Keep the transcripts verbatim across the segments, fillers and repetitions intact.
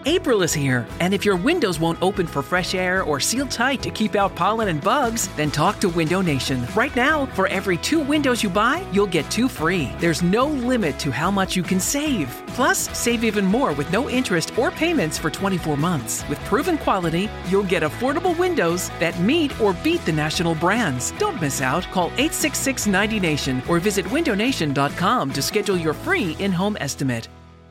April is here, and if your windows won't open for fresh air or seal tight to keep out pollen and bugs, then talk to Window Nation. Right now, for every two windows you buy, you'll get two free. There's no limit to how much you can save. Plus, save even more with no interest or payments for twenty-four months. With proven quality, you'll get affordable windows that meet or beat the national brands. Don't miss out. Call eight six six, ninety nation or visit window nation dot com to schedule your free in-home estimate.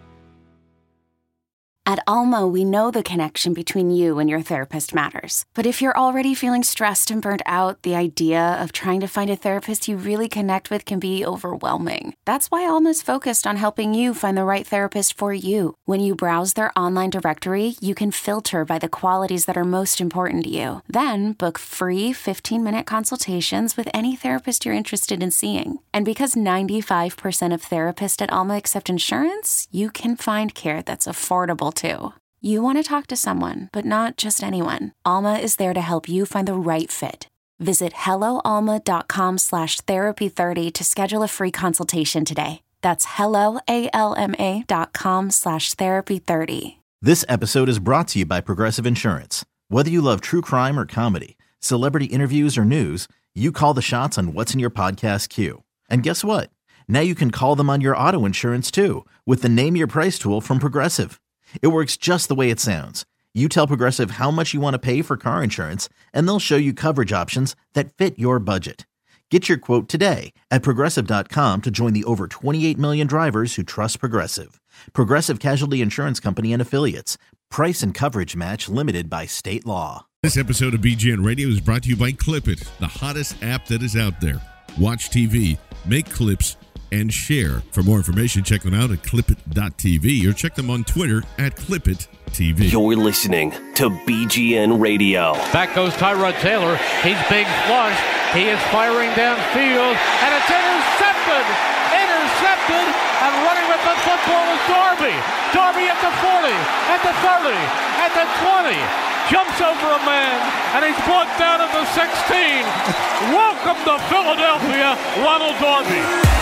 At Alma, we know the connection between you and your therapist matters. But if you're already feeling stressed and burnt out, the idea of trying to find a therapist you really connect with can be overwhelming. That's why Alma's focused on helping you find the right therapist for you. When you browse their online directory, you can filter by the qualities that are most important to you. Then book free fifteen-minute consultations with any therapist you're interested in seeing. And because ninety-five percent of therapists at Alma accept insurance, you can find care that's affordable too. You want to talk to someone, but not just anyone. Alma is there to help you find the right fit. Visit helloalma.com slash therapy 30 to schedule a free consultation today. That's helloalma.com slash therapy 30. This episode is brought to you by Progressive Insurance. Whether you love true crime or comedy, celebrity interviews or news, you call the shots on what's in your podcast queue. And guess what? Now you can call them on your auto insurance too with the Name Your Price tool from Progressive. It works just the way it sounds. You tell Progressive how much you want to pay for car insurance, and they'll show you coverage options that fit your budget. Get your quote today at Progressive dot com to join the over twenty-eight million drivers who trust Progressive. Progressive Casualty Insurance Company and Affiliates. Price and coverage match limited by state law. This episode of B G N Radio is brought to you by Clip It, the hottest app that is out there. Watch T V, make clips, and share. For more information, check them out at clip it dot t v or check them on Twitter at clip it t v. You're listening to B G N Radio. Back goes Tyrod Taylor. He's being flushed. He is firing downfield, and it's intercepted. Intercepted, and running with the football is Darby. Darby at the forty, at the thirty, at the twenty. Jumps over a man, and he's brought down at the sixteen. Welcome to Philadelphia, Ronald Darby.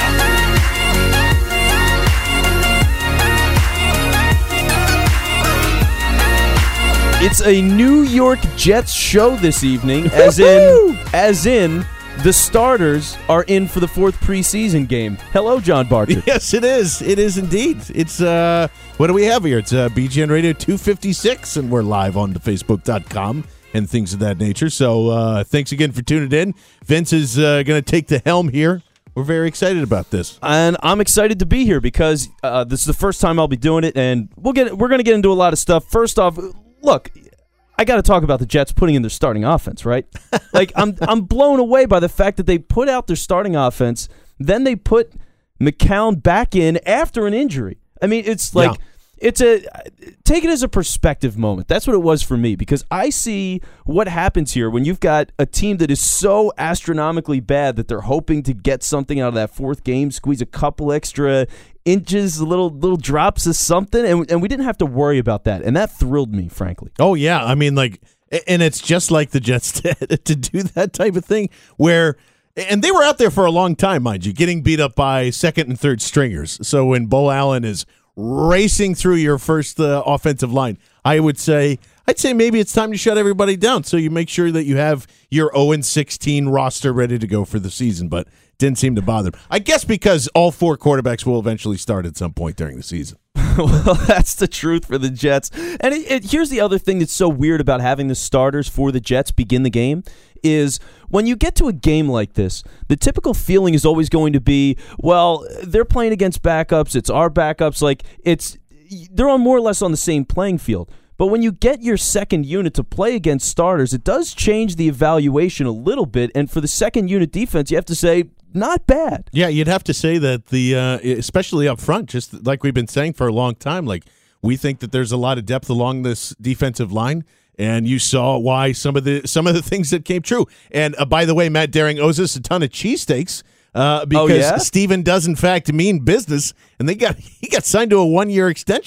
It's a New York Jets show this evening, as in, as in, the starters are in for the fourth preseason game. Hello, John Barker. Yes, it is. It is indeed. It's, uh, what do we have here? It's uh, B G N Radio two fifty-six, and we're live on the facebook dot com and things of that nature. So uh, thanks again for tuning in. Vince is uh, going to take the helm here. We're very excited about this. And I'm excited to be here because uh, this is the first time I'll be doing it, and we'll get we're going to get into a lot of stuff. First off, look, I got to talk about the Jets putting in their starting offense, right? Like, I'm I'm blown away by the fact that they put out their starting offense, then they put McCown back in after an injury. I mean, it's like, yeah. it's a, take it as a perspective moment. That's what it was for me, because I see what happens here when you've got a team that is so astronomically bad that they're hoping to get something out of that fourth game, squeeze a couple extra inches, little little drops of something, and, and we didn't have to worry about that, and that thrilled me, frankly. Oh, yeah. I mean, like, and it's just like the Jets did to do that type of thing where, and they were out there for a long time, mind you, getting beat up by second and third stringers. So when Bo Allen is racing through your first uh, offensive line, I would say, I'd say maybe it's time to shut everybody down so you make sure that you have your oh and sixteen roster ready to go for the season, but didn't seem to bother them. I guess because all four quarterbacks will eventually start at some point during the season. Well, that's the truth for the Jets. And it, it, here's the other thing that's so weird about having the starters for the Jets begin the game is when you get to a game like this, the typical feeling is always going to be, well, they're playing against backups. It's our backups. Like, it's they're on more or less on the same playing field. But when you get your second unit to play against starters, it does change the evaluation a little bit. And for the second unit defense, you have to say, not bad. Yeah, you'd have to say that the, uh, especially up front, just like we've been saying for a long time, like we think that there's a lot of depth along this defensive line, and you saw why some of the some of the things that came true. And uh, by the way, Matt Daring owes us a ton of cheesesteaks uh, because oh, yeah? Steven does in fact mean business, and they got he got signed to a one year extension.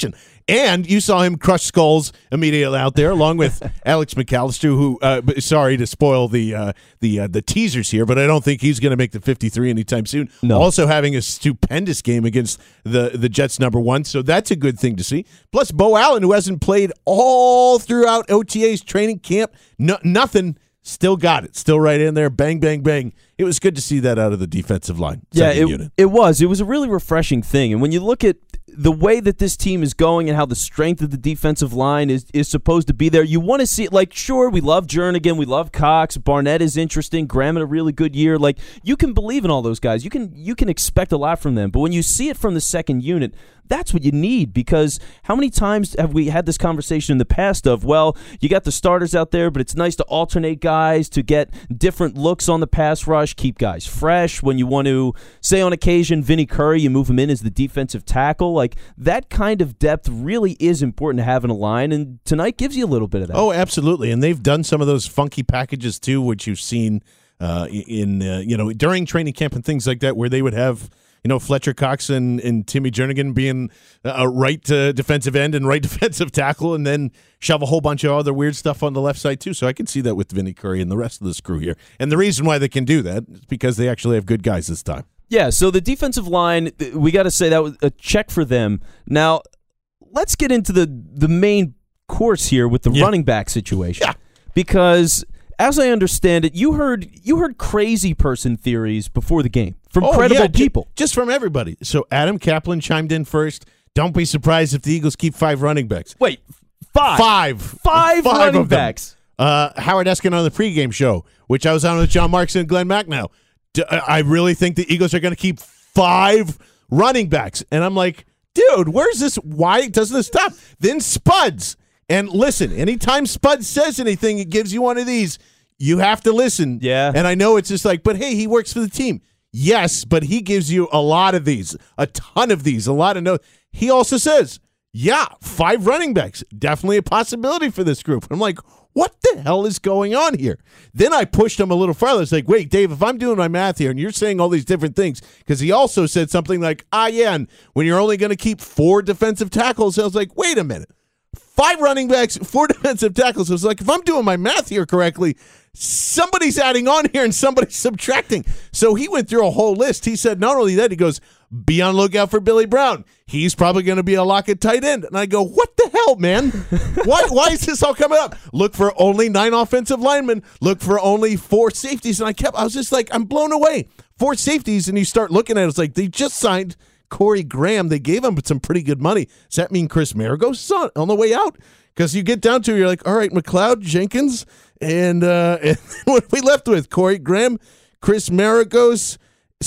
And you saw him crush skulls immediately out there, along with Alex McAllister, who, uh, sorry to spoil the uh, the uh, the teasers here, but I don't think he's going to make the fifty-three anytime soon. No. Also having a stupendous game against the, the Jets number one, so that's a good thing to see. Plus, Bo Allen, who hasn't played all throughout O T A's training camp, no, nothing, still got it. Still right in there, bang, bang, bang. It was good to see that out of the defensive line. Yeah, it, unit. it was. It was a really refreshing thing. And when you look at the way that this team is going and how the strength of the defensive line is, is supposed to be there, you want to see it. Like, sure, we love Jernigan, we love Cox, Barnett is interesting, Graham had a really good year. Like, you can believe in all those guys. You can you can expect a lot from them. But when you see it from the second unit, that's what you need, because how many times have we had this conversation in the past of, well, you got the starters out there, but it's nice to alternate guys to get different looks on the pass rush, keep guys fresh. When you want to, say on occasion, Vinny Curry, you move him in as the defensive tackle. Like, that kind of depth really is important to have in a line, and tonight gives you a little bit of that. Oh, absolutely. And they've done some of those funky packages, too, which you've seen uh, in, uh, you know, during training camp and things like that, where they would have, you know, Fletcher Cox and, and Timmy Jernigan being a right uh, defensive end and right defensive tackle, and then shove a whole bunch of other weird stuff on the left side, too. So I can see that with Vinny Curry and the rest of this crew here. And the reason why they can do that is because they actually have good guys this time. Yeah, so the defensive line, we got to say that was a check for them. Now, let's get into the, the main course here with the yeah. running back situation. Yeah. Because as I understand it, you heard you heard crazy person theories before the game from oh, credible yeah, people. J- just from everybody. So Adam Kaplan chimed in first. Don't be surprised if the Eagles keep five running backs. Wait, five. Five. Five, five running of them. backs. Uh, Howard Eskin on the pregame show, which I was on with John Marks and Glenn Macnow. D- I really think the Eagles are going to keep five running backs. And I'm like, dude, where's this? Why doesn't this stop? Then Spuds. And listen, anytime Spuds says anything, it gives you one of these. You have to listen. Yeah. And I know it's just like, but hey, he works for the team. Yes, but he gives you a lot of these, a ton of these, a lot of notes. He also says, yeah, five running backs, definitely a possibility for this group. I'm like, what the hell is going on here? Then I pushed him a little farther. It's like, wait, Dave, if I'm doing my math here and you're saying all these different things, because he also said something like, ah, yeah, and when you're only going to keep four defensive tackles, I was like, wait a minute. Five running backs, four defensive tackles. I was like, if I'm doing my math here correctly, somebody's adding on here and somebody's subtracting. So he went through a whole list. He said not only that, he goes, be on lookout for Billy Brown. He's probably going to be a lock at tight end. And I go, what the hell, man? why Why is this all coming up? Look for only nine offensive linemen. Look for only four safeties. And I kept, I was just like, I'm blown away. Four safeties, and you start looking at it, it's like they just signed Corey Graham. They gave him some pretty good money. Does that mean Chris Maragos is on, on the way out? Because you get down to it, you're like, all right, McLeod, Jenkins, and, uh, and what are we left with? Corey Graham, Chris Maragos.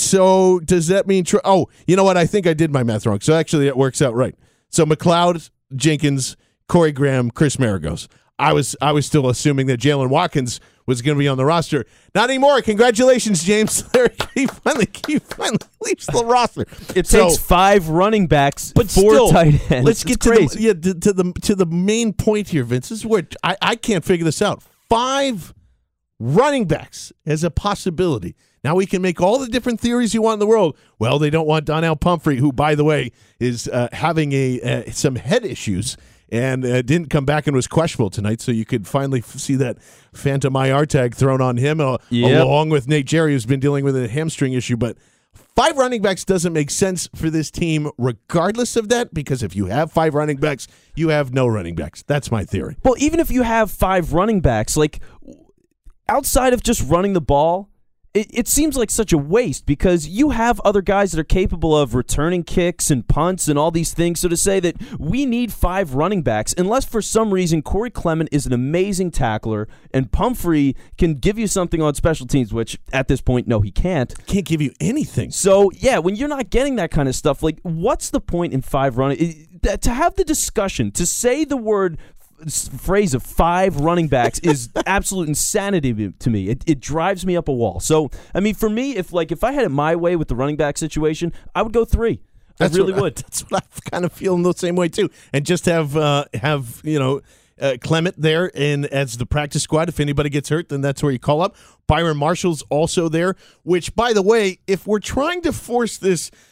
So does that mean – oh, you know what? I think I did my math wrong. So actually it works out right. So McLeod, Jenkins, Corey Graham, Chris Maragos. I was I was still assuming that Jalen Watkins was going to be on the roster. Not anymore. Congratulations, James. he finally he finally leaves the roster. It so, takes five running backs, but four still, tight ends. Let's get it's to crazy. the, yeah, to, to the to the main point here, Vince. This is where I, I can't figure this out. Five running backs as a possibility. Now we can make all the different theories you want in the world. Well, they don't want Donnell Pumphrey, who, by the way, is uh, having a uh, some head issues and uh, didn't come back and was questionable tonight. So you could finally f- see that Phantom I R tag thrown on him, uh, yep. along with Nate Jerry, who's been dealing with a hamstring issue. But five running backs doesn't make sense for this team regardless of that, because if you have five running backs, you have no running backs. That's my theory. Well, even if you have five running backs, like outside of just running the ball, It, it seems like such a waste, because you have other guys that are capable of returning kicks and punts and all these things. So to say that we need five running backs, unless for some reason Corey Clement is an amazing tackler and Pumphrey can give you something on special teams, which at this point, no, he can't. Can't give you anything. So, yeah, when you're not getting that kind of stuff, like, what's the point in five running? To have the discussion, to say the word phrase of five running backs is absolute insanity to me. It, it drives me up a wall. So, I mean, for me, if like if I had it my way with the running back situation, I would go three. That's I really what, would. That's what I kind of feel in the same way too, and just have uh, have you know uh, Clement there in as the practice squad. If anybody gets hurt, then that's where you call up. Byron Marshall's also there. Which, by the way, if we're trying to force this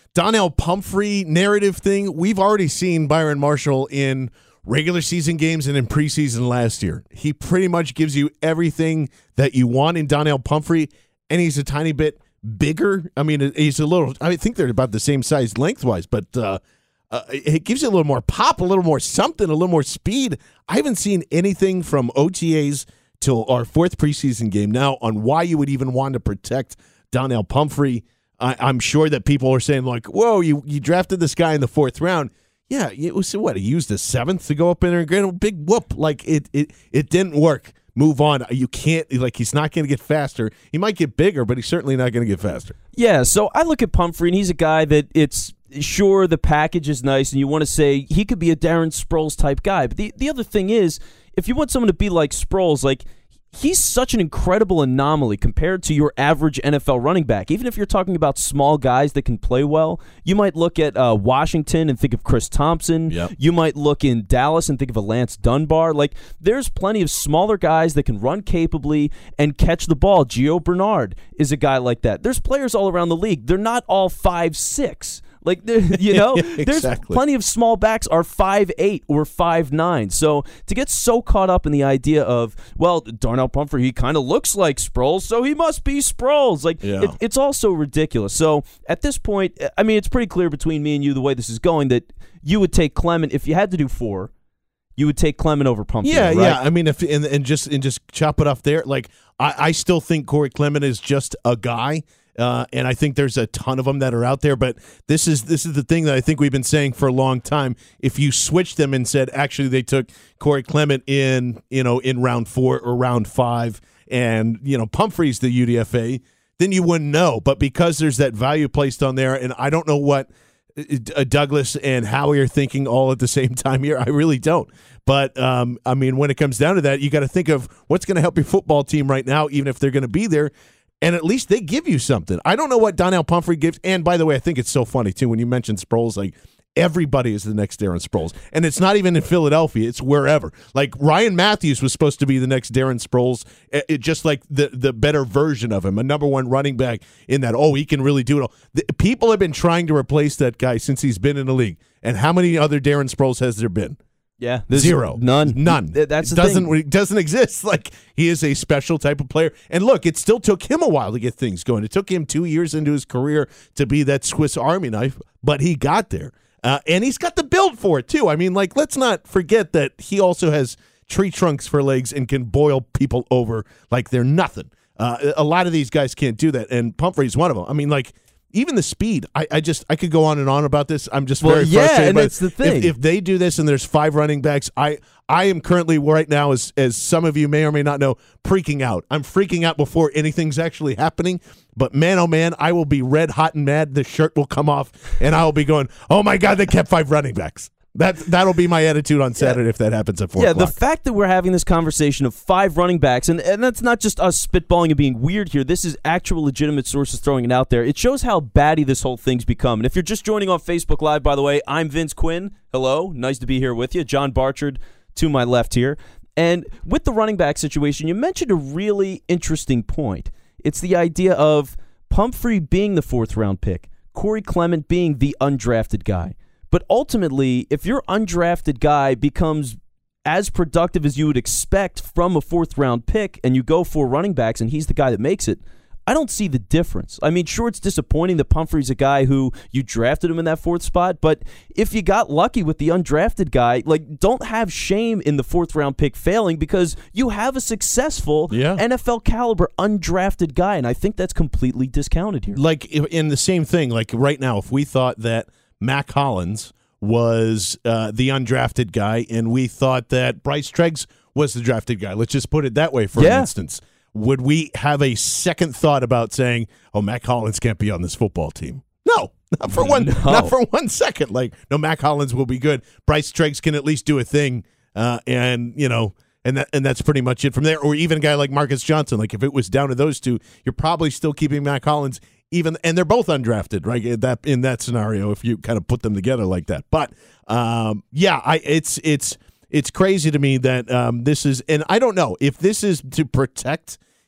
Donnell Pumphrey narrative thing, we've already seen Byron Marshall in regular season games and in preseason last year. He pretty much gives you everything that you want in Donnell Pumphrey, and he's a tiny bit bigger. I mean, he's a little, I think they're about the same size lengthwise, but uh, uh, it gives you a little more pop, a little more something, a little more speed. I haven't seen anything from O T As till our fourth preseason game now on why you would even want to protect Donnell Pumphrey. I, I'm sure that people are saying, like, whoa, you, you drafted this guy in the fourth round. Yeah, it was what, he used the seventh to go up in there and get a big whoop. Like, it it it didn't work. Move on. You can't, like, he's not going to get faster. He might get bigger, but he's certainly not going to get faster. Yeah, so I look at Pumphrey, and he's a guy that it's, sure, the package is nice, and you want to say he could be a Darren Sproles type guy. But the, the other thing is, if you want someone to be like Sproles, like, he's such an incredible anomaly compared to your average N F L running back. Even if you're talking about small guys that can play well, you might look at uh, Washington and think of Chris Thompson. Yep. You might look in Dallas and think of a Lance Dunbar. Like, there's plenty of smaller guys that can run capably and catch the ball. Gio Bernard is a guy like that. There's players all around the league. They're not all five six. Like, you know, exactly. There's plenty of small backs are five eight or five nine. So to get so caught up in the idea of, well, Darnell Pumphrey, he kind of looks like Sproles, so he must be Sproles. Like, yeah. it, it's all so ridiculous. So at this point, I mean, it's pretty clear between me and you the way this is going that you would take Clement if you had to do four. You would take Clement over Pumphrey. Yeah, right? yeah. I mean, if and, and just and just chop it off there. Like, I, I still think Corey Clement is just a guy. Uh, and I think there's a ton of them that are out there, but this is this is the thing that I think we've been saying for a long time. If you switch them and said, actually, they took Corey Clement in, you know, in round four or round five, and you know Pumphrey's the U D F A, then you wouldn't know. But because there's that value placed on there, and I don't know what uh, Douglas and Howie are thinking all at the same time here. I really don't. But um, I mean, when it comes down to that, you got to think of what's going to help your football team right now, even if they're going to be there. And at least they give you something. I don't know what Donnell Pumphrey gives. And by the way, I think it's so funny, too, when you mention Sproles, like, everybody is the next Darren Sproles. And it's not even in Philadelphia. It's wherever. Like, Ryan Matthews was supposed to be the next Darren Sproles, it, it just like the, the better version of him, a number one running back in that, oh, he can really do it all. The, people have been trying to replace that guy since he's been in the league. And how many other Darren Sproles has there been? Yeah, zero, none, none. That's the doesn't thing. doesn't exist. Like, he is a special type of player. And look, it still took him a while to get things going. It took him two years into his career to be that Swiss Army knife, but he got there, uh, and he's got the build for it too. I mean, like, let's not forget that he also has tree trunks for legs and can boil people over like they're nothing. Uh, a lot of these guys can't do that, and Pumphrey's one of them. I mean, like. Even the speed, I, I just I could go on and on about this. I'm just well, very yeah, frustrated. And but it's the thing. If, if they do this and there's five running backs, I I am currently right now, as as some of you may or may not know, freaking out. I'm freaking out before anything's actually happening. But man, oh man, I will be red hot and mad. The shirt will come off, and I will be going, oh my God, they kept five running backs. That that'll be my attitude on Saturday yeah. if that happens at four yeah, o'clock. The fact that we're having this conversation of five running backs, and, and that's not just us spitballing and being weird here. This is actual legitimate sources throwing it out there. It shows how batty this whole thing's become. And if you're just joining on Facebook Live, by the way, I'm Vince Quinn. Hello. Nice to be here with you. John Barchard to my left here. And with the running back situation, you mentioned a really interesting point. It's the idea of Pumphrey being the fourth round pick, Corey Clement being the undrafted guy. But ultimately, if your undrafted guy becomes as productive as you would expect from a fourth-round pick and you go for running backs and he's the guy that makes it, I don't see the difference. I mean, sure, it's disappointing that Pumphrey's a guy who you drafted him in that fourth spot, but if you got lucky with the undrafted guy, like, don't have shame in the fourth-round pick failing because you have a successful yeah. N F L-caliber undrafted guy, and I think that's completely discounted here. Like, in the same thing, like right now, if we thought that Mac Hollins was uh, the undrafted guy, and we thought that Bryce Treggs was the drafted guy. Let's just put it that way for yeah. instance. Would we have a second thought about saying, oh, Mac Hollins can't be on this football team? No, not for one, no. not for one second. Like, no, Mac Hollins will be good. Bryce Treggs can at least do a thing, uh, and, you know, and that and that's pretty much it from there. Or even a guy like Marcus Johnson. Like, if it was down to those two, you're probably still keeping Mac Hollins. Even and they're both undrafted, right? In that in that scenario, if you kind of put them together like that. But um, yeah, I it's it's it's crazy to me that um, this is, and I don't know if this is to protect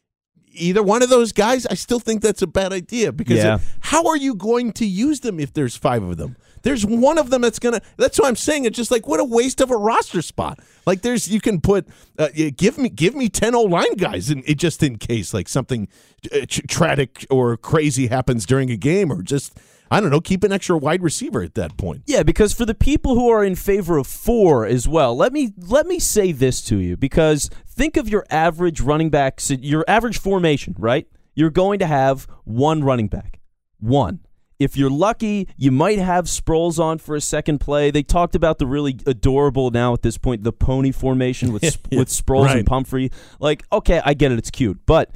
either one of those guys, I still think that's a bad idea because Yeah. it- how are you going to use them if there's five of them? There's one of them that's going to – that's what I'm saying. It's just like what a waste of a roster spot. Like there's – you can put uh, – give me give me ten O-line guys in, it just in case like something uh, tragic or crazy happens during a game or just – I don't know, keep an extra wide receiver at that point. Yeah, because for the people who are in favor of four as well, let me let me say this to you, because think of your average running back, your average formation, right? You're going to have one running back. One. If you're lucky, you might have Sproles on for a second play. They talked about the really adorable now at this point, the pony formation with yeah, with Sproles right. and Pumphrey. Like, okay, I get it, it's cute. But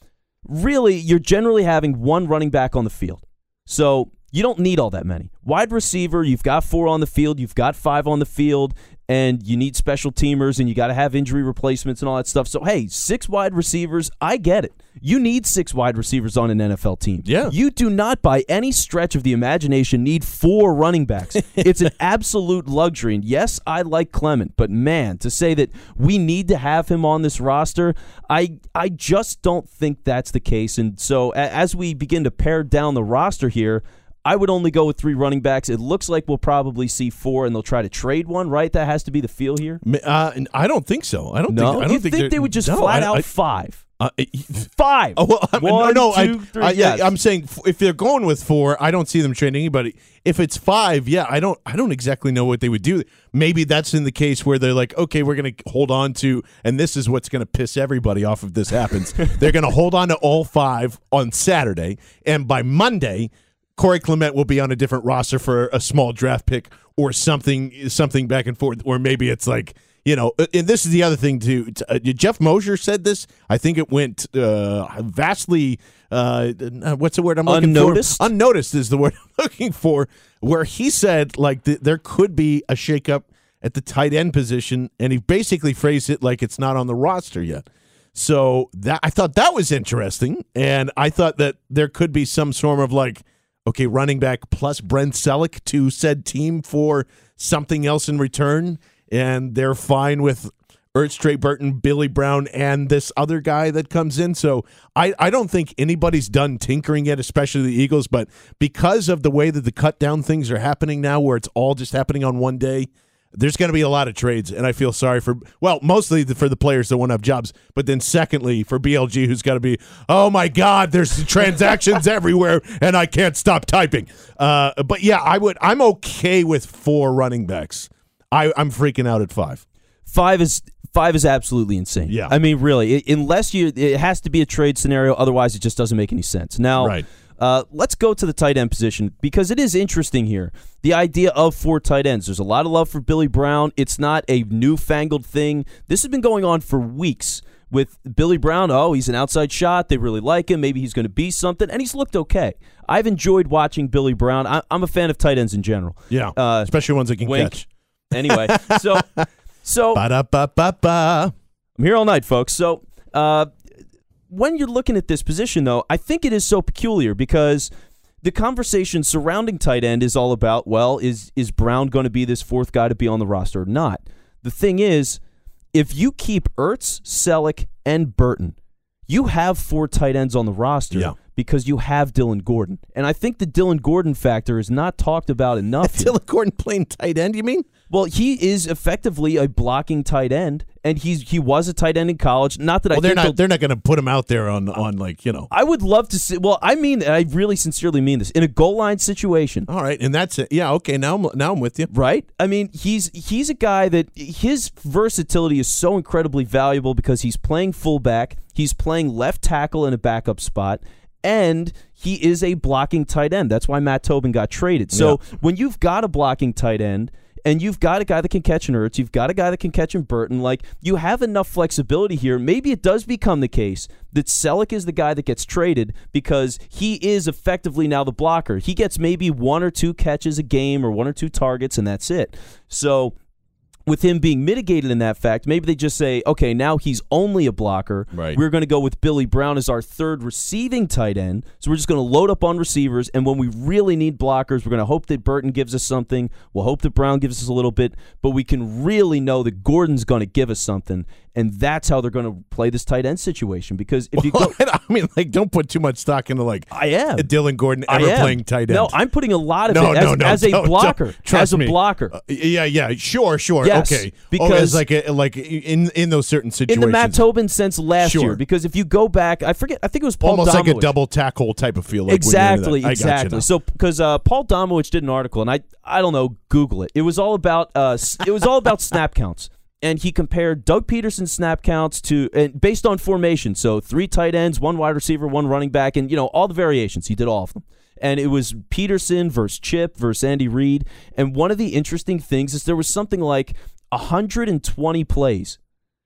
really, you're generally having one running back on the field. So you don't need all that many. Wide receiver, you've got four on the field, you've got five on the field, and you need special teamers, and you got to have injury replacements and all that stuff. So, hey, six wide receivers, I get it. You need six wide receivers on an N F L team. Yeah. You do not, by any stretch of the imagination, need four running backs. It's an absolute luxury. And yes, I like Clement, but man, to say that we need to have him on this roster, I I just don't think that's the case. And so, a- as we begin to pare down the roster here, I would only go with three running backs. It looks like we'll probably see four, and they'll try to trade one, right? That has to be the feel here. Uh, and I don't think so. I don't No, think. I don't you think, think they're- they would just no, flat I- out I- five? Uh, Five. Oh, well, I mean, One, no, no, two, I, three, I, yeah, yes. I'm saying f- if they're going with four, I don't see them trading anybody. If it's five, yeah, I don't, I don't exactly know what they would do. Maybe that's in the case where they're like, okay, we're going to hold on to, and this is what's going to piss everybody off if this happens. They're going to hold on to all five on Saturday, and by Monday, Corey Clement will be on a different roster for a small draft pick or something, something back and forth, or maybe it's like. You know, and this is the other thing, too. Uh, Jeff Mosier said this. I think it went uh, vastly, uh, what's the word I'm looking Unnoticed? for? Unnoticed is the word I'm looking for, where he said, like, th- there could be a shakeup at the tight end position, and he basically phrased it like it's not on the roster yet. So that I thought that was interesting, and I thought that there could be some sort of, like, okay, running back plus Brent Selleck to said team for something else in return. And they're fine with Ertz, Trey Burton, Billy Brown, and this other guy that comes in. So I, I don't think anybody's done tinkering yet, especially the Eagles. But because of the way that the cut down things are happening now, where it's all just happening on one day, there's going to be a lot of trades. And I feel sorry for, well, mostly for the players that won't have jobs. But then secondly, for B L G, who's got to be, oh, my God, there's transactions everywhere, and I can't stop typing. Uh, but, yeah, I would, I'm okay with four running backs. I, I'm freaking out at five. Five is five is absolutely insane. Yeah. I mean, really, it, unless you, it has to be a trade scenario. Otherwise, it just doesn't make any sense. Now, Right. uh, let's go to the tight end position because it is interesting here. The idea of four tight ends. There's a lot of love for Billy Brown. It's not a newfangled thing. This has been going on for weeks. With Billy Brown, oh, he's an outside shot. They really like him. Maybe he's going to be something, and he's looked okay. I've enjoyed watching Billy Brown. I, I'm a fan of tight ends in general. Yeah, uh, especially ones that can wink. catch. Anyway, so so Ba-da-ba-ba-ba. I'm here all night, folks. So uh, when you're looking at this position, though, I think it is so peculiar because the conversation surrounding tight end is all about, well, is is Brown going to be this fourth guy to be on the roster or not? The thing is, if you keep Ertz, Selleck, and Burton, you have four tight ends on the roster Yeah. because you have Dylan Gordon. And I think the Dylan Gordon factor is not talked about enough here. Dylan Gordon playing tight end, you mean? Well, he is effectively a blocking tight end, and he's he was a tight end in college. Not that Well, I they're think they'll- not. They're not going to put him out there on on like you know. I would love to see. Well, I mean, I really sincerely mean this in a goal line situation. All right, and that's it. Yeah, okay. Now I'm now I'm with you. Right? I mean, he's he's a guy that his versatility is so incredibly valuable because he's playing fullback, he's playing left tackle in a backup spot, and he is a blocking tight end. That's why Matt Tobin got traded. So Yeah. when you've got a blocking tight end, and you've got a guy that can catch an Ertz, you've got a guy that can catch an Burton, like, you have enough flexibility here. Maybe it does become the case that Selleck is the guy that gets traded because he is effectively now the blocker. He gets maybe one or two catches a game or one or two targets, and that's it. So with him being mitigated in that fact, maybe they just say, okay, now he's only a blocker. Right. We're going to go with Billy Brown as our third receiving tight end. So we're just going to load up on receivers, and when we really need blockers, we're going to hope that Burton gives us something. We'll hope that Brown gives us a little bit, but we can really know that Gordon's going to give us something. and that's how they're going to play this tight end situation. Because if you well, go, I mean, like, don't put too much stock into like I am Dylan Gordon ever I am. playing tight end. No, I'm putting a lot of no, it as, no, no, as a don't, blocker. Don't, trust as a me. blocker. Uh, yeah, yeah, sure, sure, Yes, okay. because oh, as like a, like in in those certain situations, in the Matt Tobin sense last Sure. year. Because if you go back, I forget. I think it was Paul almost Domowitch. like a double tackle type of feel. Like exactly, when you're in that. I got you exactly. now. So because uh, Paul Domowitch did an article, and I I don't know, Google it. It was all about uh, it was all about snap counts. And he compared Doug Peterson's snap counts to, and based on formation, so three tight ends, one wide receiver, one running back, and you know all the variations. He did all of them, and it was Peterson versus Chip versus Andy Reid. And one of the interesting things is there was something like one hundred twenty plays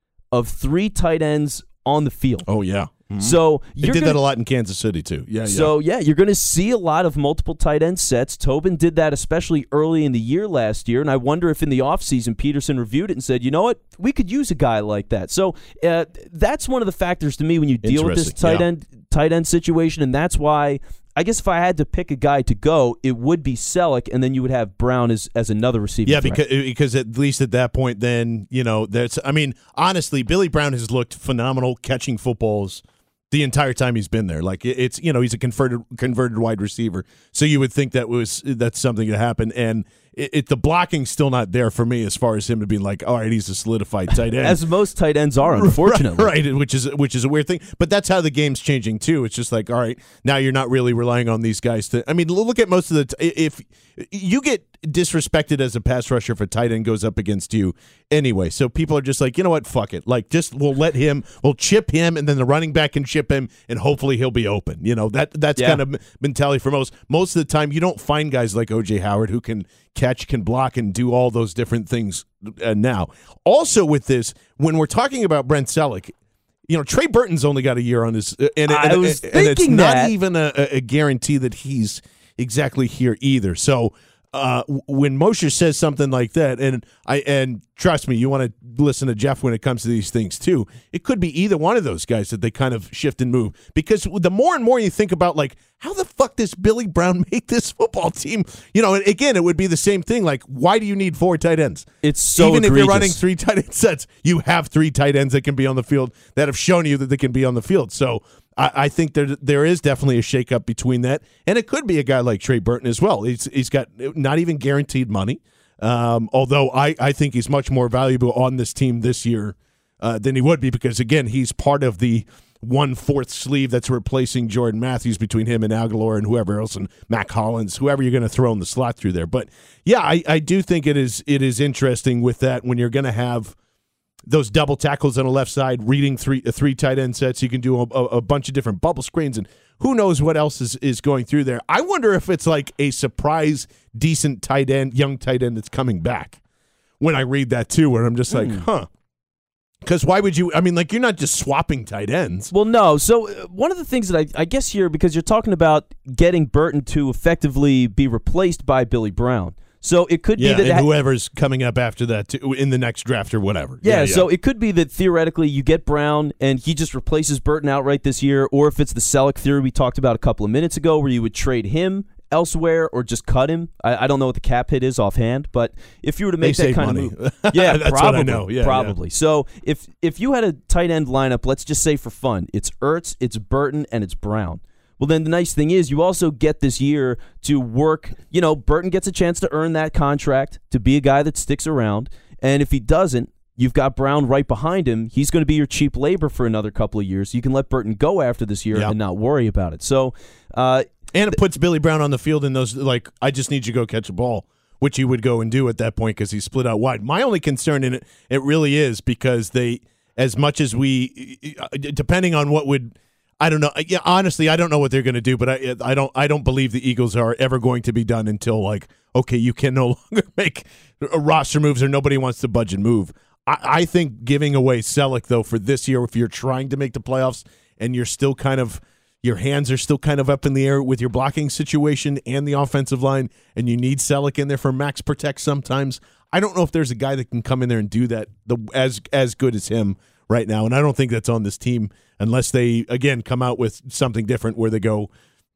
of three tight ends on the field. Oh yeah. Mm-hmm. So they you're did gonna, that a lot in Kansas City too. Yeah. So yeah, you're going to see a lot of multiple tight end sets. Tobin did that especially early in the year last year, and I wonder if in the offseason Peterson reviewed it and said, you know what, we could use a guy like that. So uh, that's one of the factors to me when you deal with this tight yeah. end tight end situation, and that's why I guess if I had to pick a guy to go, it would be Selleck, and then you would have Brown as as another receiver. Yeah, threat. because because at least at that point, then you know that's. I mean, honestly, Billy Brown has looked phenomenal catching footballs the entire time he's been there. Like it's you know he's a converted converted wide receiver, so you would think that was that's something that happened, and it, it the blocking's still not there for me as far as him to be like, all right, he's a solidified tight end, as most tight ends are, unfortunately, right, right? Which is which is a weird thing, but that's how the game's changing too. It's just like, all right, now you're not really relying on these guys to. I mean, look at most of the t- if you get disrespected as a pass rusher if a tight end goes up against you anyway. So people are just like, you know what, fuck it. Like, just we'll let him, we'll chip him, and then the running back can chip him, and hopefully he'll be open. You know, that that's Yeah. kind of mentality for most. Most of the time, you don't find guys like O J Howard who can catch, can block, and do all those different things uh, now. Also with this, when we're talking about Brent Selleck, you know, Trey Burton's only got a year on his, uh, and, I and, was and, and it's thinking not that. even a, a guarantee that he's exactly here either. So uh, when Mosher says something like that, and I and trust me, you want to listen to Jeff when it comes to these things too. It could be either one of those guys that they kind of shift and move, because the more and more you think about, like, how the fuck does Billy Brown make this football team? You know, and again, it would be the same thing. Like, why do you need four tight ends? It's so even egregious. if you're running three tight end sets, you have three tight ends that can be on the field that have shown you that they can be on the field. So I, I think there there is definitely a shakeup between that, and it could be a guy like Trey Burton as well. He's he's got not even guaranteed money, um, although I, I think he's much more valuable on this team this year uh, than he would be, because again, he's part of the one fourth sleeve that's replacing Jordan Matthews between him and Aguilar and whoever else, and Mac Hollins, whoever you're going to throw in the slot through there. But yeah, I, I do think it is it is interesting with that when you're going to have those double tackles on the left side, reading three uh, three tight end sets. You can do a, a, a bunch of different bubble screens, and who knows what else is, is going through there. I wonder if it's like a surprise, decent tight end, young tight end that's coming back. When I read that too, where I'm just like, Mm. huh. Because why would you? I mean, like, you're not just swapping tight ends. Well, no. So uh, one of the things that I, I guess here, because you're talking about getting Burton to effectively be replaced by Billy Brown. So it could Yeah, be that and ha- whoever's coming up after that too, in the next draft or whatever. Yeah, so it could be that theoretically you get Brown and he just replaces Burton outright this year, or if it's the Selleck theory we talked about a couple of minutes ago where you would trade him elsewhere or just cut him. I, I don't know what the cap hit is offhand, but if you were to make They that save kind money. of move. Yeah, That's probably, what I know. Yeah, probably. So if if you had a tight end lineup, let's just say for fun, it's Ertz, it's Burton, and it's Brown. Well, then the nice thing is you also get this year to work. You know, Burton gets a chance to earn that contract, to be a guy that sticks around. And if he doesn't, you've got Brown right behind him. He's going to be your cheap labor for another couple of years. You can let Burton go after this year Yeah. and not worry about it. So, uh, And it puts Billy Brown on the field in those, like, I just need you to go catch a ball, which he would go and do at that point because he's split out wide. My only concern in it, it really is because they, as much as we, depending on what would, I don't know. Yeah, honestly, I don't know what they're going to do, but I, I don't, I don't believe the Eagles are ever going to be done until, like, okay, you can no longer make roster moves or nobody wants to budge and move. I, I think giving away Selleck, though, for this year, if you're trying to make the playoffs and you're still kind of, your hands are still kind of up in the air with your blocking situation and the offensive line, and you need Selleck in there for max protect sometimes, I don't know if there's a guy that can come in there and do that the as as good as him right now, and I don't think that's on this team unless they, again, come out with something different where they go,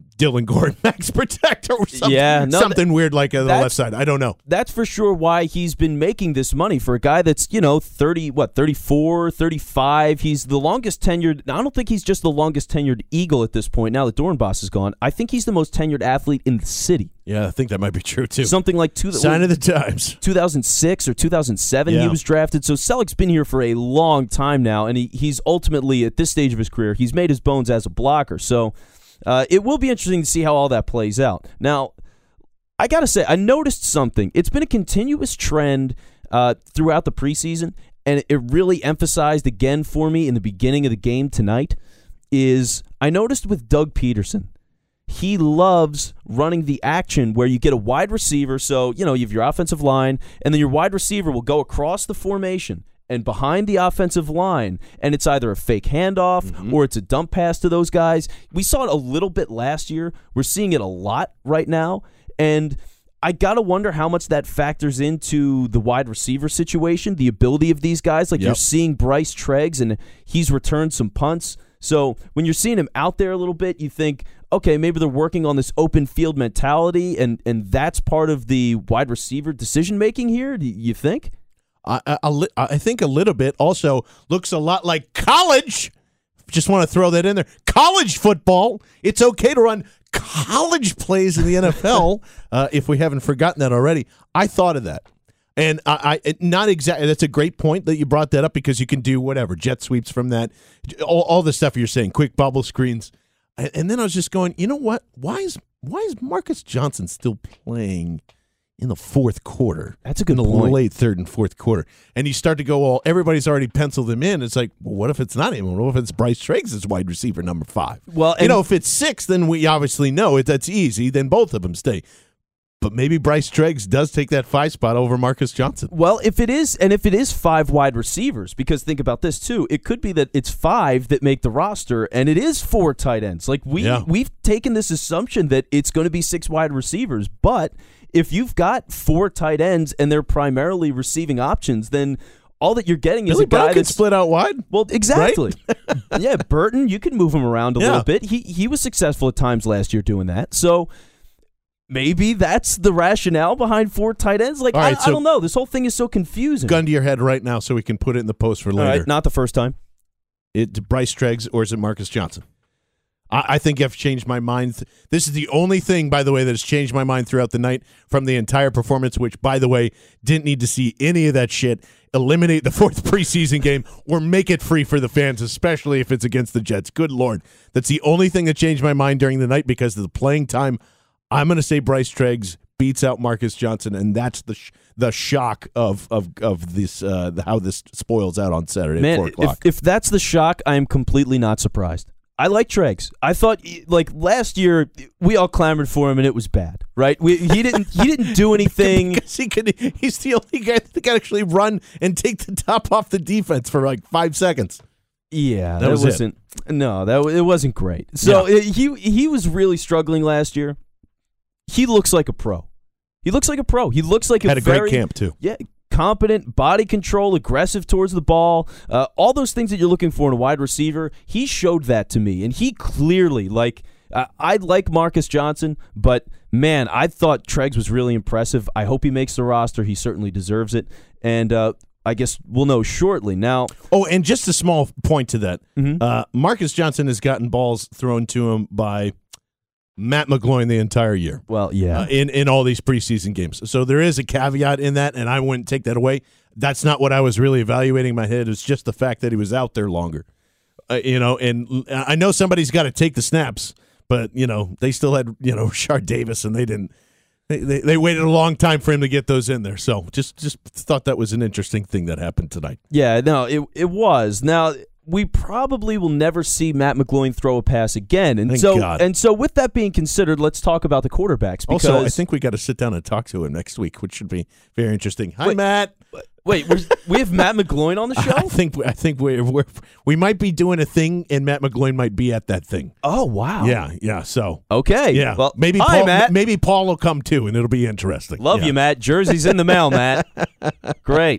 Dylan Gordon, Max Protector, or something, yeah, no, something th- weird like on the left side. I don't know. That's for sure why he's been making this money for a guy that's, you know, thirty, what, thirty-four, thirty-five. He's the longest tenured. I don't think he's just the longest tenured Eagle at this point now that Dornbos is gone. I think he's the most tenured athlete in the city. Yeah, I think that might be true, too. Something like two, Sign of the times. two thousand six or two thousand seven yeah. he was drafted. So Selleck's been here for a long time now, and he, he's ultimately, at this stage of his career, he's made his bones as a blocker. So uh, it will be interesting to see how all that plays out. Now, I got to say, I noticed something. It's been a continuous trend uh, throughout the preseason, and it really emphasized again for me in the beginning of the game tonight, is I noticed with Doug Peterson, he loves running the action where you get a wide receiver. So, you know, you have your offensive line, and then your wide receiver will go across the formation and behind the offensive line, and it's either a fake handoff mm-hmm. or it's a dump pass to those guys. We saw it a little bit last year. We're seeing it a lot right now, and I got to wonder how much that factors into the wide receiver situation, the ability of these guys. Like yep. you're seeing Bryce Treggs, and he's returned some punts. So when you're seeing him out there a little bit, you think, okay, maybe they're working on this open field mentality, and, and that's part of the wide receiver decision-making here, do you think? I, I, I think a little bit. Also looks a lot like college. Just want to throw that in there. College football. It's okay to run college plays in the N F L uh, if we haven't forgotten that already. I thought of that. And I, I not exactly. That's a great point that you brought that up because you can do whatever, jet sweeps from that, all, all the stuff you're saying, quick bubble screens. And, and then I was just going, you know what? Why is why is Marcus Johnson still playing in the fourth quarter? That's a good in the point. Late third and fourth quarter, and you start to go, well, everybody's already penciled him in. It's like, well, what if it's not him? What if it's Bryce Treggs as wide receiver number five? Well, you know, if it's six, then we obviously know it. That's easy. Then both of them stay. But maybe Bryce Treggs does take that five spot over Marcus Johnson. Well, if it is, and if it is five wide receivers, because think about this too, it could be that it's five that make the roster, and it is four tight ends. Like we yeah. we've taken this assumption that it's going to be six wide receivers, but if you've got four tight ends and they're primarily receiving options, then all that you're getting is Billy a guy Brown can that's split out wide. Well, exactly. Right? Yeah, Burton, you can move him around a yeah. little bit. He he was successful at times last year doing that. So maybe that's the rationale behind four tight ends. Like right, I, so I don't know. This whole thing is so confusing. Gun to your head right now, so we can put it in the post for later. All right, not the first time. It Bryce Treggs or is it Marcus Johnson? I, I think I've changed my mind. This is the only thing, by the way, that has changed my mind throughout the night from the entire performance. Which, by the way, didn't need to see any of that shit. Eliminate the fourth preseason game or make it free for the fans, especially if it's against the Jets. Good Lord. That's the only thing that changed my mind during the night because of the playing time. I'm going to say Bryce Treggs beats out Marcus Johnson, and that's the sh- the shock of of of this uh, the, how this spoils out on Saturday Man, at four o'clock. If, if that's the shock, I am completely not surprised. I like Treggs. I thought like last year we all clamored for him and it was bad, right? We, he didn't he didn't do anything. Because he could, he's the only guy that can actually run and take the top off the defense for like five seconds. Yeah, that, that was wasn't. It. No, that it wasn't great. So yeah. it, he he was really struggling last year. He looks like a pro. He looks like a pro. He looks like a had a very, great camp too. Yeah. Competent, body control, aggressive towards the ball, uh, all those things that you're looking for in a wide receiver, he showed that to me. And he clearly, like, uh, I like Marcus Johnson, but, man, I thought Treggs was really impressive. I hope he makes the roster. He certainly deserves it. And uh, I guess we'll know shortly. Now, oh, and just a small point to that. Mm-hmm. Uh, Marcus Johnson has gotten balls thrown to him by Matt McGloin the entire year. Well, yeah. Uh, in, in all these preseason games. So there is a caveat in that, and I wouldn't take that away. That's not what I was really evaluating in my head. It's just the fact that he was out there longer. Uh, you know, and I know somebody's got to take the snaps, but, you know, they still had, you know, Rashard Davis, and they didn't. They, they, they waited a long time for him to get those in there. So just, just thought that was an interesting thing that happened tonight. Yeah, no, it it was. Now, we probably will never see Matt McGloin throw a pass again. And Thank so God. and so with that being considered, let's talk about the quarterbacks. Because Also, I think we got to sit down and talk to him next week, which should be very interesting. Hi, Wait, Matt. Wait, we're, we have Matt McGloin on the show? I think I think we're, we're we might be doing a thing, and Matt McGloin might be at that thing. Oh, wow. Yeah, yeah. So okay, yeah. Well, maybe hi, Paul, Matt. maybe Paul will come too, and it'll be interesting. Love yeah. you, Matt. Jersey's in the mail, Matt. Great.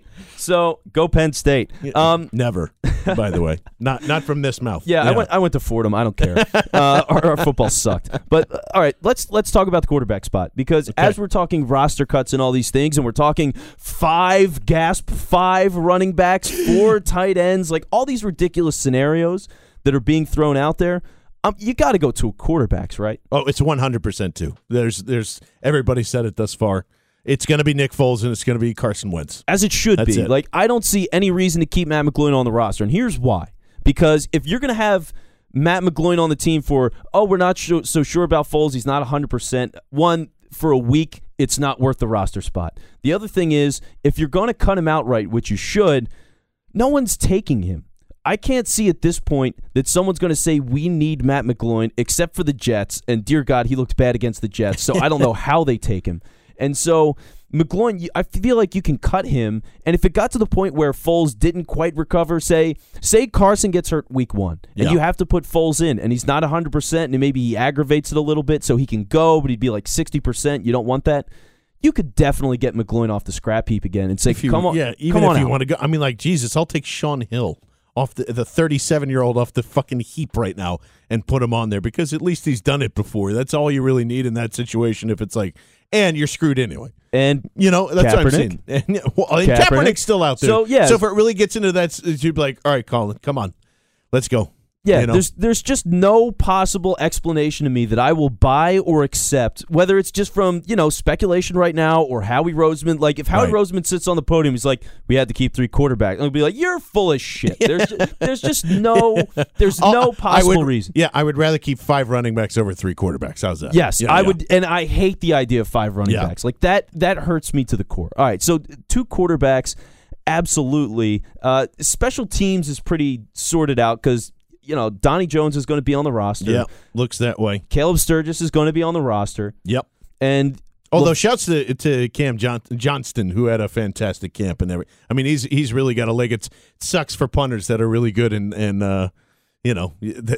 So go Penn State. Um, Never, by the way. Not not from this mouth. Yeah, yeah. I went. I went to Fordham. I don't care. Uh, our, our football sucked. But uh, all right, let's let's talk about the quarterback spot because Okay. as we're talking roster cuts and all these things, and we're talking five gasp five running backs, four tight ends, like all these ridiculous scenarios that are being thrown out there. Um, you got to go to quarterbacks, right? Oh, it's one hundred percent too. There's there's everybody said it thus far. It's going to be Nick Foles and it's going to be Carson Wentz. As it should That's be. it. Like, I don't see any reason to keep Matt McGloin on the roster, and here's why. Because if you're going to have Matt McGloin on the team for, oh, we're not so, so sure about Foles, he's not one hundred percent, one, for a week, it's not worth the roster spot. The other thing is, if you're going to cut him outright, which you should, no one's taking him. I can't see at this point that someone's going to say we need Matt McGloin except for the Jets, and dear God, he looked bad against the Jets, so I don't know how they take him. And so McGloin, I feel like you can cut him, and if it got to the point where Foles didn't quite recover, say say Carson gets hurt week one, and Yeah. you have to put Foles in, and he's not one hundred percent, and maybe he aggravates it a little bit so he can go, but he'd be like sixty percent. You don't want that. You could definitely get McGloin off the scrap heap again and say, If you, come on, yeah, even come on if you out. want to go. I mean, like, Jesus, I'll take Sean Hill off the the thirty-seven-year-old off the fucking heap right now and put him on there because at least he's done it before. That's all you really need in that situation if it's like, and you're screwed anyway. And You know, that's what I'm Kaepernick. saying. And, yeah, well, and Kaepernick. Kaepernick's still out there. So, yeah. So if it really gets into that, you'd be like, all right, Colin, come on. Let's go. Yeah, You know? there's there's just no possible explanation to me that I will buy or accept, whether it's just from, you know, speculation right now or Howie Roseman. Like, if Howie Right. Roseman sits on the podium, he's like, we had to keep three quarterbacks. I'll be like, you're full of shit. There's there's just no there's Oh, no I possible would- reason. Yeah, I would rather keep five running backs over three quarterbacks. How's that? Yes, Yeah, I yeah. would, and I hate the idea of five running Yeah. backs. Like that, that hurts me to the core. All right, so two quarterbacks, absolutely. Uh, special teams is pretty sorted out because you know Donnie Jones is going to be on the roster. Yeah, looks that way. Caleb Sturgis is going to be on the roster, Yep. and Although well, shouts to to Cam John, Johnston, who had a fantastic camp and every. I mean, he's he's really got a leg. It's, it sucks for punters that are really good and and uh, you know,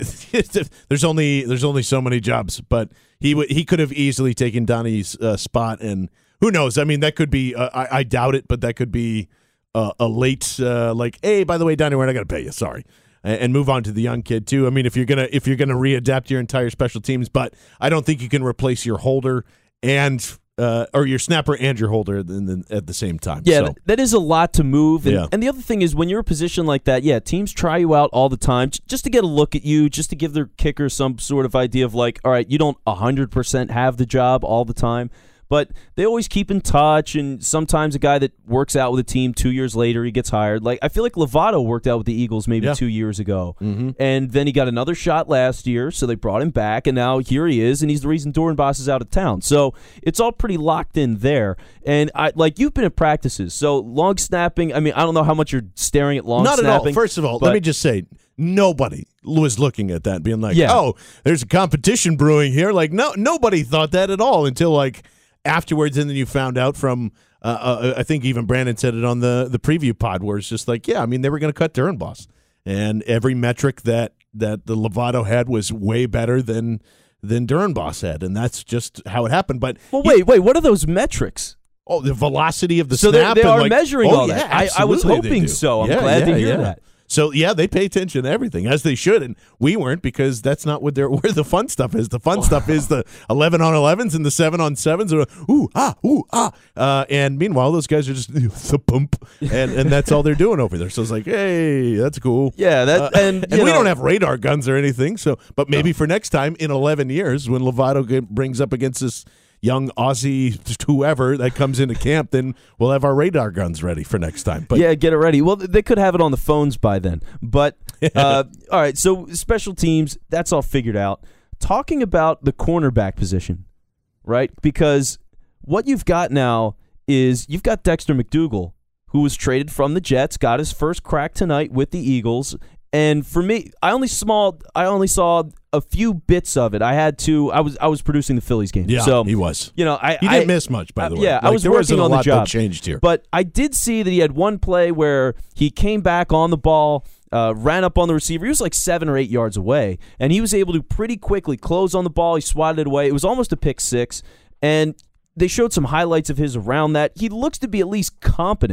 there's only there's only so many jobs, but he w- he could have easily taken Donnie's uh, spot, and who knows? I mean, that could be. Uh, I, I doubt it, but that could be uh, a late uh, like, hey, by the way, Donnie, we're not going to pay you. Sorry. And move on to the young kid too. I mean, if you're gonna if you're gonna readapt your entire special teams, but I don't think you can replace your holder and uh, or your snapper and your holder in the, at the same time. yeah, so. th- that is a lot to move. And, Yeah. and the other thing is when you're in a position like that, yeah, teams try you out all the time j- just to get a look at you, just to give their kicker some sort of idea of like, all right, you don't one hundred percent have the job all the time. But they always keep in touch, and sometimes a guy that works out with a team two years later, he gets hired. Like I feel like Lovato worked out with the Eagles maybe Yeah. two years ago, Mm-hmm. and then he got another shot last year, so they brought him back, and now here he is, and he's the reason Dorenbos is out of town. So it's all pretty locked in there. And I like you've been at practices, so long snapping. I mean, I don't know how much you're staring at long Not snapping. at all. First of all, but- let me just say, nobody was looking at that, being like, Yeah. "Oh, there's a competition brewing here." Like, no, nobody thought that at all until like afterwards, and then you found out from. Uh, uh, I think even Brandon said it on the the preview pod, where it's just like, yeah, I mean, they were going to cut Dorenbos, and every metric that that the Lovato had was way better than than Dorenbos had, and that's just how it happened. But Well, wait, wait. What are those metrics? oh, the velocity of the So they- snap, they and are like- measuring oh, all yeah, that. I- I was absolutely they hoping do. so. I'm Yeah, glad to yeah, hear yeah. that. So yeah, they pay attention to everything as they should, and we weren't because that's not what they're, where the fun stuff is. The fun stuff is the eleven on elevens and the seven on sevens. Or ooh ah ooh ah, uh, and meanwhile those guys are just the bump, and and that's all they're doing over there. So it's like, hey, that's cool. Yeah, that Uh, and, and you we know, don't have radar guns or anything. So, but maybe for next time in eleven years when Lovato get, brings up against this young Aussie whoever that comes into camp, then we'll have our radar guns ready for next time. But yeah, get it ready. Well, they could have it on the phones by then. But uh, all right, so special teams, that's all figured out. Talking about the cornerback position, right? Because what you've got now is you've got Dexter McDougal, who was traded from the Jets, got his first crack tonight with the Eagles. And for me, I only small, I only saw a few bits of it. I had to. I was I was producing the Phillies game. yeah, so he was. You know, I He didn't I, miss much, by the uh, way. yeah, I Like, was there working wasn't a on the lot job. that changed here. But I did see that he had one play where he came back on the ball, uh, ran up on the receiver. He was like seven or eight yards away, and he was able to pretty quickly close on the ball. He swatted it away. It was almost a pick six, and they showed some highlights of his around that. He looks to be at least competent.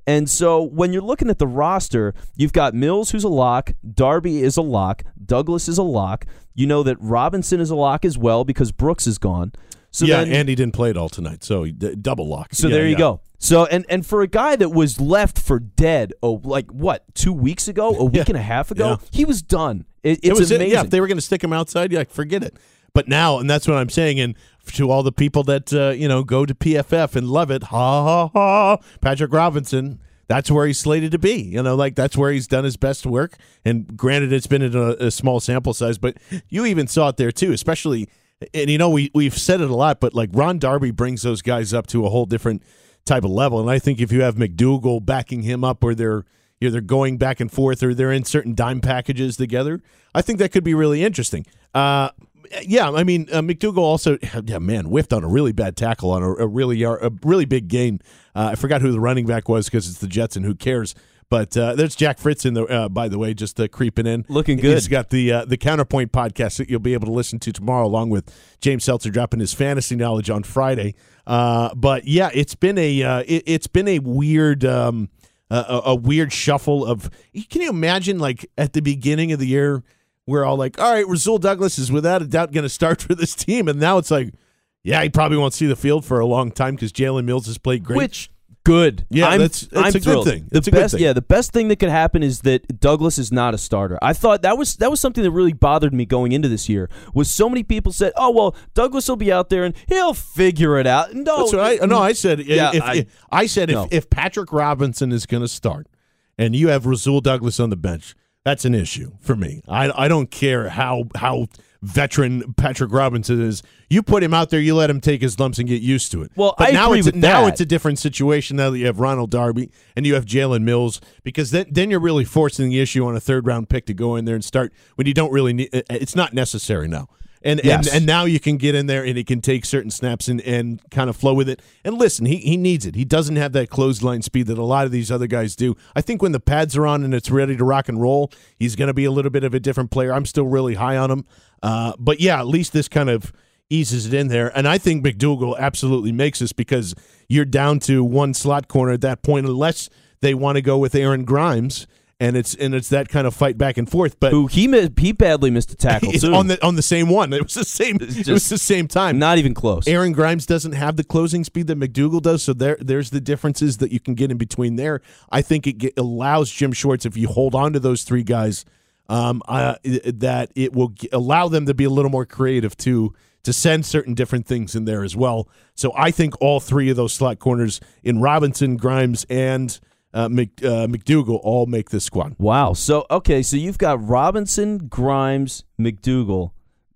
And so when you're looking at the roster, you've got Mills, who's a lock. Darby is a lock. Douglas is a lock. You know that Robinson is a lock as well because Brooks is gone. So yeah, then, and he didn't play it all tonight, so he, d- double lock. So yeah, there you yeah. go. So and and for a guy that was left for dead, oh, like what, two weeks ago, a week Yeah. and a half ago, Yeah. he was done. It, it's it was amazing. It. Yeah, if they were going to stick him outside, yeah, forget it. But now, and that's what I'm saying, and to all the people that uh, you know go to P F F and love it, ha ha ha, Patrick Robinson. That's where he's slated to be. You know, like that's where he's done his best work. And granted, it's been in a, a small sample size, but you even saw it there too, especially. And, you know, we, we've said it a lot, but like Ron Darby brings those guys up to a whole different type of level. And I think if you have McDougal backing him up or they're either going back and forth or they're in certain dime packages together, I think that could be really interesting. Uh, yeah, I mean, uh, McDougal also, yeah, man, whiffed on a really bad tackle on a, a really a really big gain. Uh, I forgot who the running back was because it's the Jets and who cares. But uh, there's Jack Fritz in the, uh, by the way, just uh, creeping in, looking good. He's got the uh, the Counterpoint podcast that you'll be able to listen to tomorrow, along with James Seltzer dropping his fantasy knowledge on Friday. Uh, but yeah, it's been a uh, it, it's been a weird um, a, a weird shuffle of. Can you imagine, like at the beginning of the year, we're all like, all right, Rasul Douglas is without a doubt going to start for this team, and now it's like, yeah, he probably won't see the field for a long time because Jalen Mills has played great. Which. Good. Yeah, I'm, that's, that's I'm a thrilled. good thing. The That's a best, good thing. yeah, the best thing that could happen is that Douglas is not a starter. I thought that was that was something that really bothered me going into this year. Was so many people said, "Oh well, Douglas will be out there and he'll figure it out." No, That's what I no, I said. Yeah, if, I- if, I said no. if, if Patrick Robinson is going to start, and you have Rasul Douglas on the bench, that's an issue for me. I I don't care how how veteran Patrick Robinson is. You put him out there, you let him take his lumps and get used to it. Well, but I now agree it's with now that. it's a different situation now that you have Ronald Darby and you have Jalen Mills, because then then you're really forcing the issue on a third round pick to go in there and start when you don't really need. It's not necessary now. And, Yes. and and now you can get in there and he can take certain snaps and, and kind of flow with it. And listen, he, he needs it. He doesn't have that clothesline speed that a lot of these other guys do. I think when the pads are on and it's ready to rock and roll, he's going to be a little bit of a different player. I'm still really high on him. Uh, but, yeah, at least this kind of eases it in there. And I think McDougal absolutely makes this because you're down to one slot corner at that point unless they want to go with Aaron Grimes. And it's and it's that kind of fight back and forth, but Who he mi- he badly missed a tackle it's too. on the on the same one. It was the same. It's it was just the same time. Not even close. Aaron Grimes doesn't have the closing speed that McDougal does, so there there's the differences that you can get in between there. I think it get, allows Jim Schwartz, if you hold on to those three guys, um, uh, that it will g- allow them to be a little more creative too, to send certain different things in there as well. So I think all three of those slot corners in Robinson, Grimes, and uh, Mc, uh, McDougal all make this squad. Wow. So okay, so you've got Robinson, Grimes, McDougal,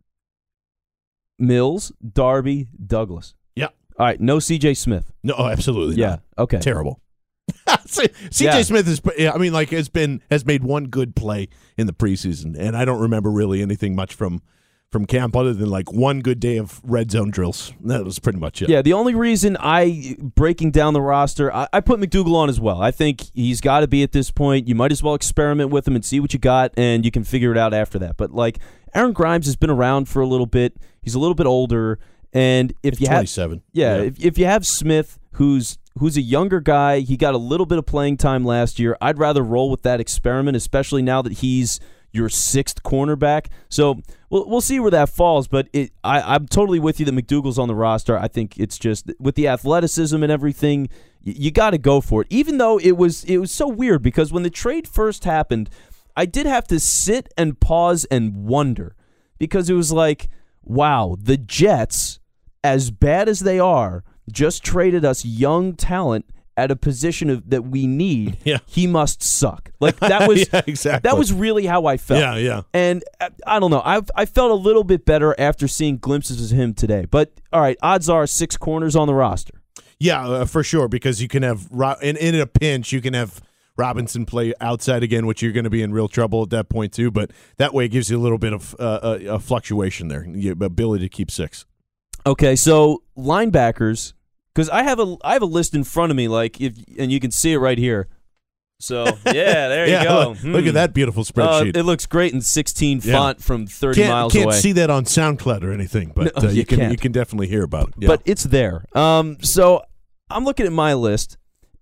Mills, Darby, Douglas. Yeah. All right. No C J Smith. No, absolutely Yeah. not. Okay. Terrible. C J Yeah. Smith is, I mean, like has been has made one good play in the preseason, and I don't remember really anything much from from camp other than like one good day of red zone drills. That was pretty much it. Yeah, the only reason I, breaking down the roster, I, I put McDougal on as well. I think he's got to be at this point. You might as well experiment with him and see what you got, and you can figure it out after that. But, like, Aaron Grimes has been around for a little bit. He's a little bit older. And if He's you have twenty-seven. Yeah, Yeah. If, if you have Smith, who's who's a younger guy, he got a little bit of playing time last year. I'd rather roll with that experiment, especially now that he's your sixth cornerback. So we'll we'll see where that falls. But it, I, I'm totally with you that McDougal's on the roster. I think it's just with the athleticism and everything, you, you got to go for it. Even though it was it was so weird because when the trade first happened, I did have to sit and pause and wonder because it was like, wow, the Jets, as bad as they are, just traded us young talent at a position of that we need. Yeah. He must suck. Like that was Yeah, exactly. that was really how I felt. Yeah, yeah. And I, I don't know. I I felt a little bit better after seeing glimpses of him today. But all right, odds are six corners on the roster. Yeah, uh, for sure, because you can have Ro- in, in a pinch, you can have Robinson play outside again, which you're going to be in real trouble at that point too. But that way, it gives you a little bit of uh, a, a fluctuation there, the ability to keep six. Okay, so linebackers, because I have a I have a list in front of me, like if and you can see it right here. So yeah, there yeah, you go. Look, look Hmm. at that beautiful Uh, spreadsheet. it looks great in sixteen Yeah. font from thirty can't, miles can't away. see that on SoundCloud or anything, but No, uh, you, you can can't. you can definitely hear about it. Yeah. But it's there. Um, so I'm looking at my list,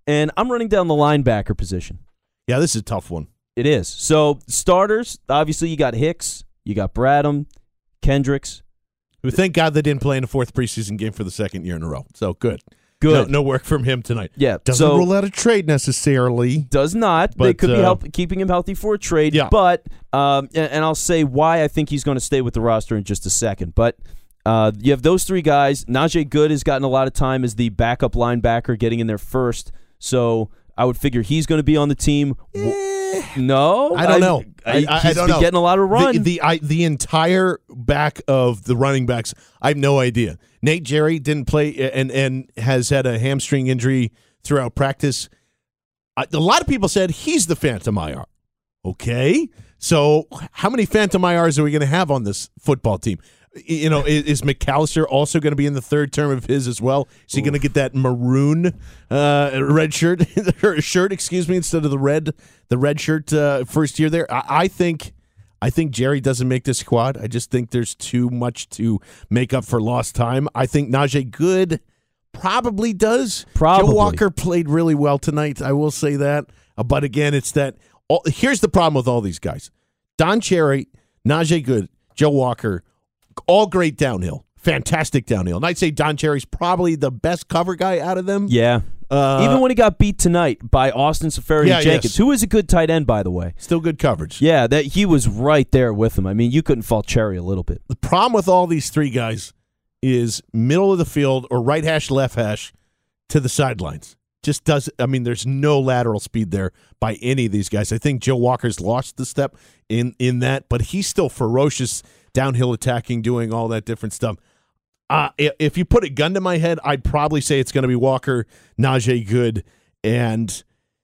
and I'm running down the linebacker position. Yeah, this is a tough one. It is. So starters, obviously you got Hicks, you got Bradham, Kendricks. Who thank God they didn't play in the fourth preseason game for the second year in a row. So good. Good. No, no work from him tonight. Yeah. Doesn't so, rule out a trade necessarily. Does not. But, they could be uh, help, keeping him healthy for a trade. Yeah. But, um, and, and I'll say why I think he's going to stay with the roster in just a second. But uh, you have those three guys. Najee Good has gotten a lot of time as the backup linebacker, getting in there first. So I would figure he's going to be on the team. Eh. No, I don't know. I, I, I, I he's don't been know. getting a lot of run. The the, I, the entire back of the running backs, I have no idea. Nate Jerry didn't play and and has had a hamstring injury throughout practice. I, a lot of people said he's the Phantom I R. Okay, so how many Phantom I Rs are we going to have on this football team? You know, is, is McAllister also going to be in the third term of his as well? Is he going to get that maroon uh, red shirt, or shirt, excuse me, instead of the red, the red shirt uh, first year there? I, I think, I think Jerry doesn't make this squad. I just think there's too much to make up for lost time. I think Najee Good probably does. Probably. Joe Walker played really well tonight. I will say that. Uh, but again, it's that. All, here's the problem with all these guys: Don Cherry, Najee Good, Joe Walker. All great downhill. Fantastic downhill. And I'd say Don Cherry's probably the best cover guy out of them. Yeah. Uh, Even when he got beat tonight by Austin Seferian yeah, Jenkins, yes. who is a good tight end, by the way. Still good coverage. Yeah, that he was right there with him. I mean, you couldn't fault Cherry a little bit. The problem with all these three guys is middle of the field or right hash, left hash to the sidelines. Just does. I mean, there's no lateral speed there by any of these guys. I think Joe Walker's lost the step in, in that, but he's still ferocious downhill attacking, doing all that different stuff. Uh, if you put a gun to my head, I'd probably say it's going to be Walker, Najee Good, and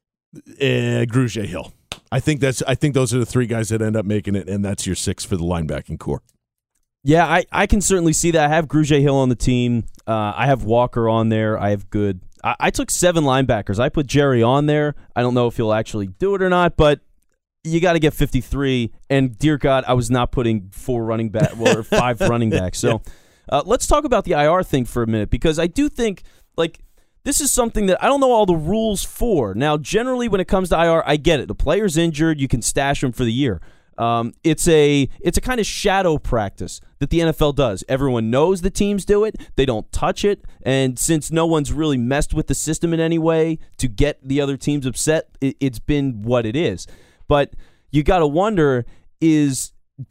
uh, Grugier Hill. I think that's. I think those are the three guys that end up making it, and that's your six for the linebacking core. Yeah, I, I can certainly see that. I have Grugier Hill on the team. Uh, I have Walker on there. I have Good. I, I took seven linebackers. I put Jerry on there. I don't know if he'll actually do it or not, but you got to get fifty-three, and dear God, I was not putting four running back well, or five running backs. So uh, let's talk about the I R thing for a minute, because I do think like this is something that I don't know all the rules for. Now, generally, when it comes to I R, I get it. The player's injured, you can stash him for the year. Um, it's a it's a kind of shadow practice that the N F L does. Everyone knows the teams do it. They don't touch it. And since no one's really messed with the system in any way to get the other teams upset, it, it's been what it is. But you got to wonder, is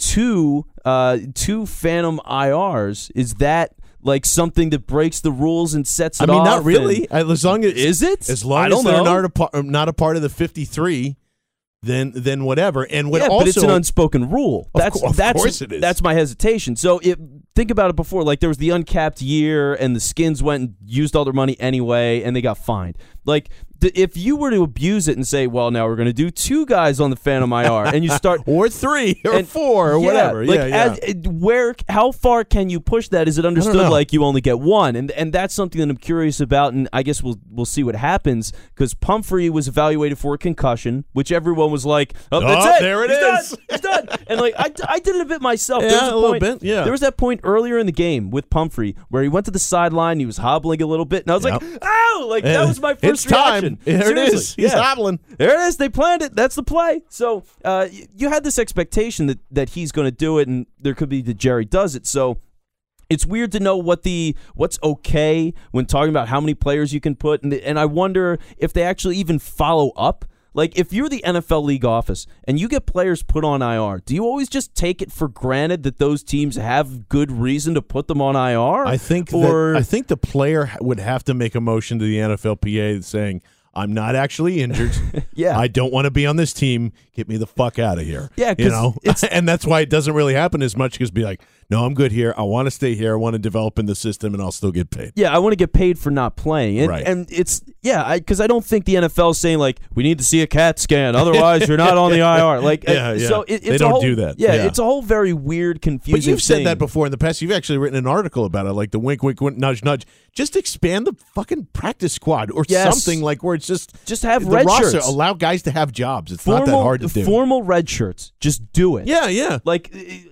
two uh, two Phantom I Rs, is that like something that breaks the rules and sets it I mean, off? not really. As long as is it? As long I don't as they're know. not a, part, not a part of the fifty-three, then then whatever. And when yeah, also, but it's an unspoken rule. Of That's co- of that's course it is. That's my hesitation. So it, think about it before. Like there was the uncapped year, and the Skins went and used all their money anyway, and they got fined. Like th- if you were to abuse it and say, "Well, now we're going to do two guys on the Phantom I R," and you start or three or and, four or yeah, whatever. Like yeah, yeah. As, where, how far can you push that? Is it understood know. like you only get one? And and that's something that I'm curious about. And I guess we'll we'll see what happens, because Pumphrey was evaluated for a concussion, which everyone was like, "Oh, that's Oh, it. there it He's is. done. He's done." And like I, I did it a bit myself. Yeah, There was a little point, bit, yeah. There was that point earlier in the game with Pumphrey where he went to the sideline, he was hobbling a little bit, and I was Yep. like, "Ow!" Like that was my first it's time. reaction. There it Seriously. is. He's Yeah. hobbling. There it is. They planned it. That's the play. So uh, y- you had this expectation that, that he's going to do it, and there could be that Jerry does it. So it's weird to know what the what's okay when talking about how many players you can put, and and I wonder if they actually even follow up. Like, if you're the N F L league office and you get players put on I R, do you always just take it for granted that those teams have good reason to put them on I R? I think or that, I think the player would have to make a motion to the N F L P A saying, "I'm not actually injured. Yeah. I don't want to be on this team. Get me the fuck out of here." Yeah, you 'cause know, it's- and that's why it doesn't really happen as much. Because be like, "No, I'm good here. I want to stay here. I want to develop in the system, and I'll still get paid." Yeah, I want to get paid for not playing. And, Right. and it's, yeah, because I, I don't think the N F L is saying, like, we need to see a CAT scan, otherwise you're not on the I R. Like, Yeah, uh, yeah. So it, it's They a don't whole, do that. Yeah, Yeah. it's a whole very weird, confusing But you've said thing. that before in the past. You've actually written an article about it, like the wink, wink, wink, nudge, nudge. Just expand the fucking practice squad or Yes. something like where it's just Just have the red roster. shirts. Allow guys to have jobs. It's Formal, not that hard to do. Formal red shirts. Just do it. yeah, yeah. Like, uh,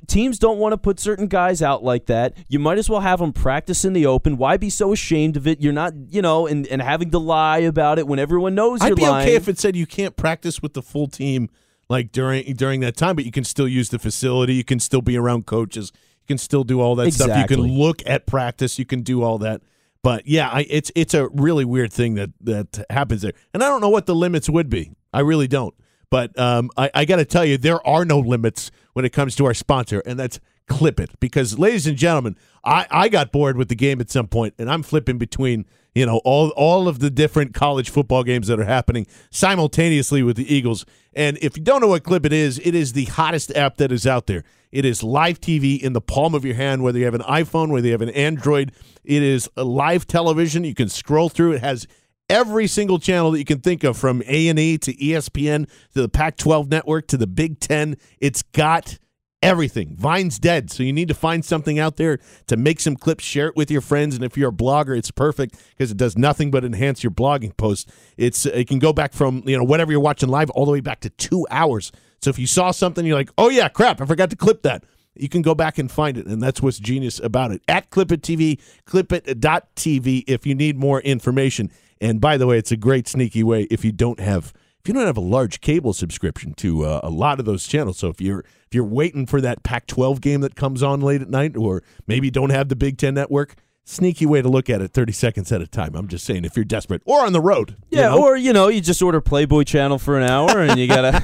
teams don't want to put certain guys out like that, you might as well have them practice in the open. Why be so ashamed of it? You're not, you know, and, and having to lie about it when everyone knows you're I'd be lying. okay if it said you can't practice with the full team like during during that time, but you can still use the facility. You can still be around coaches. You can still do all that Exactly. stuff. You can look at practice. You can do all that. But yeah, I, it's it's a really weird thing that that happens there, and I don't know what the limits would be. I really don't. But um, I, I got to tell you, there are no limits when it comes to our sponsor, and that's Clip It. Because, ladies and gentlemen, I, I got bored with the game at some point, and I'm flipping between you know all all of the different college football games that are happening simultaneously with the Eagles. And if you don't know what Clip It is, it is the hottest app that is out there. It is live T V in the palm of your hand, whether you have an iPhone, whether you have an Android. It is a live television. You can scroll through. It has every single channel that you can think of, from A and E to E S P N to the Pac twelve network to the Big Ten. It's got everything. Vine's dead, so you need to find something out there to make some clips, share it with your friends, and if you're a blogger, it's perfect because it does nothing but enhance your blogging post. It's It can go back from you know whatever you're watching live all the way back to two hours. So if you saw something, you're like, oh yeah, crap, I forgot to clip that. You can go back and find it, and that's what's genius about it. At Clip It T V, clip it dot t v if you need more information. And by the way, it's a great sneaky way if you don't have if you don't have a large cable subscription to uh, a lot of those channels. So if you're if you're waiting for that Pac twelve game that comes on late at night, or maybe you don't have the Big Ten network, sneaky way to look at it, thirty seconds at a time. I'm just saying, if you're desperate or on the road, Yeah, you know? or you know, you just order Playboy Channel for an hour, and you gotta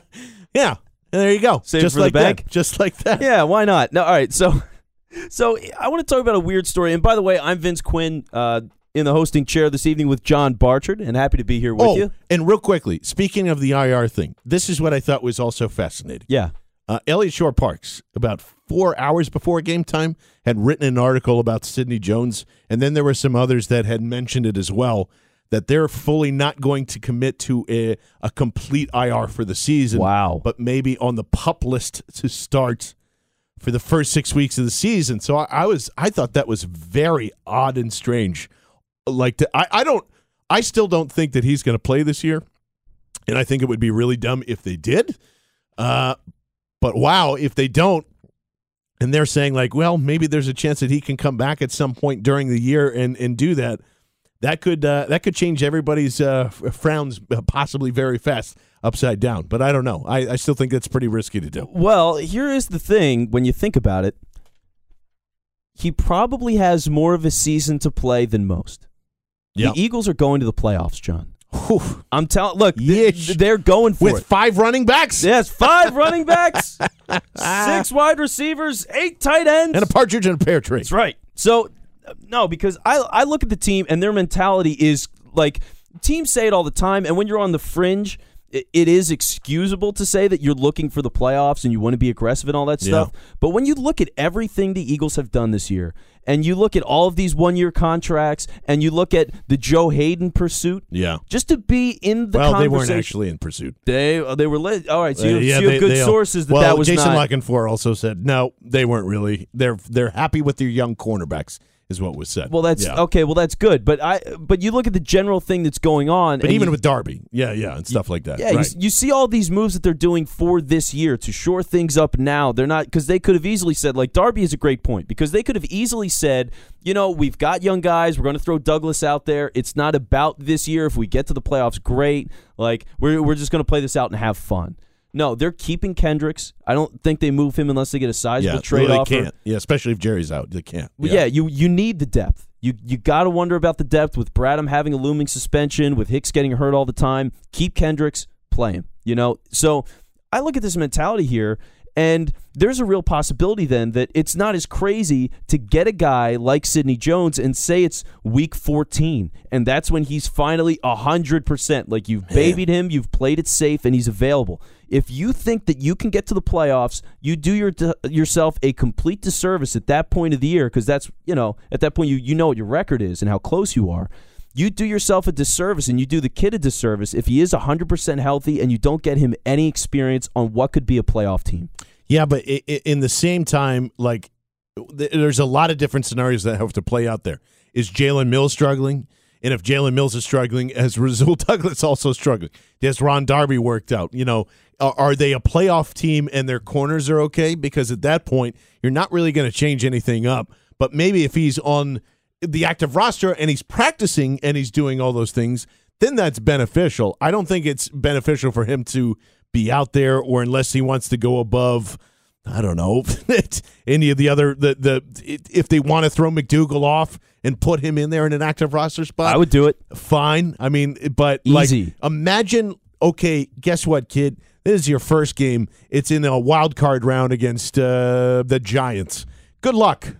yeah, and there you go, Save just for the like bank. that, just like that. Yeah, why not? No, all right. So, so I want to talk about a weird story. And by the way, I'm Vince Quinn uh, in the hosting chair this evening with John Barchard, and happy to be here with oh, you. And real quickly, speaking of the I R thing, this is what I thought was also fascinating. Yeah. Uh, Elliott Shore Parks, about four hours before game time, had written an article about Sidney Jones, and then there were some others that had mentioned it as well, that they're fully not going to commit to a, a complete I R for the season. Wow. But maybe on the PUP list to start for the first six weeks of the season. So I, I was, I thought that was very odd and strange. Like, to, I, I don't, I still don't think that he's going to play this year, and I think it would be really dumb if they did. Uh, but wow, if they don't, and they're saying like, well, maybe there's a chance that he can come back at some point during the year and, and do that. That could uh, that could change everybody's uh, frowns possibly very fast upside down. But I don't know. I, I still think that's pretty risky to do. Well, here is the thing. When you think about it, he probably has more of a season to play than most. Yep. The Eagles are going to the playoffs, John. Whew. I'm telling. Look, th- they're going for with it. five running backs. Yes, five running backs, six wide receivers, eight tight ends, and a partridge in a pear tree. That's right. So, no, because I I look at the team and their mentality is like, teams say it all the time, and when you're on the fringe, it, it is excusable to say that you're looking for the playoffs and you want to be aggressive and all that stuff. Yeah. But when you look at everything the Eagles have done this year, and you look at all of these one-year contracts, and you look at the Joe Hayden pursuit, yeah, just to be in the well, conversation. they weren't actually in pursuit. They uh, they were lit. All right, so you, Uh, yeah, so you they- have good they all- sources that well, that was Jason not. Lockenfor also said no, they weren't really. They're they're happy with their young cornerbacks, is what was said. Well, that's yeah. okay. Well, that's good. But I but you look at the general thing that's going on. But and even you, with Darby, yeah, yeah, and stuff like that. Yeah, right. you, you see all these moves that they're doing for this year to shore things up now. They're not, because they could have easily said, like, Darby is a great point, because they could have easily said, you know, we've got young guys. We're going to throw Douglas out there. It's not about this year. If we get to the playoffs, great. Like, we're, we're just going to play this out and have fun. No, they're keeping Kendricks. I don't think they move him unless they get a sizable yeah, trade well, offer. they can't. Yeah, especially if Jerry's out, they can't. Well, yeah. yeah, you you need the depth. You you got to wonder about the depth with Bradham having a looming suspension, with Hicks getting hurt all the time. Keep Kendricks, play him. You know, so I look at this mentality here, and there's a real possibility then that it's not as crazy to get a guy like Sidney Jones and say it's week fourteen, and that's when he's finally one hundred percent. Like, you've babied him, you've played it safe, and he's available. If you think that you can get to the playoffs, you do your yourself a complete disservice at that point of the year, because that's, you know, at that point you you know what your record is and how close you are. You do yourself a disservice, and you do the kid a disservice if he is one hundred percent healthy and you don't get him any experience on what could be a playoff team. Yeah, but i- i- in the same time, like, th- there's a lot of different scenarios that have to play out there. Is Jalen Mills struggling? And if Jalen Mills is struggling, as Rasul Douglas also struggling, does Ron Darby worked out? You know, are, are they a playoff team and their corners are okay? Because at that point, you're not really going to change anything up. But maybe if he's on the active roster and he's practicing and he's doing all those things, then that's beneficial. I don't think it's beneficial for him to be out there, or unless he wants to go above, I don't know, any of the other, the the if they want to throw McDougal off and put him in there in an active roster spot. I would do it. Fine. I mean, but Easy. like, imagine, okay, guess what, kid? This is your first game. It's in a wild card round against uh, the Giants. Good luck.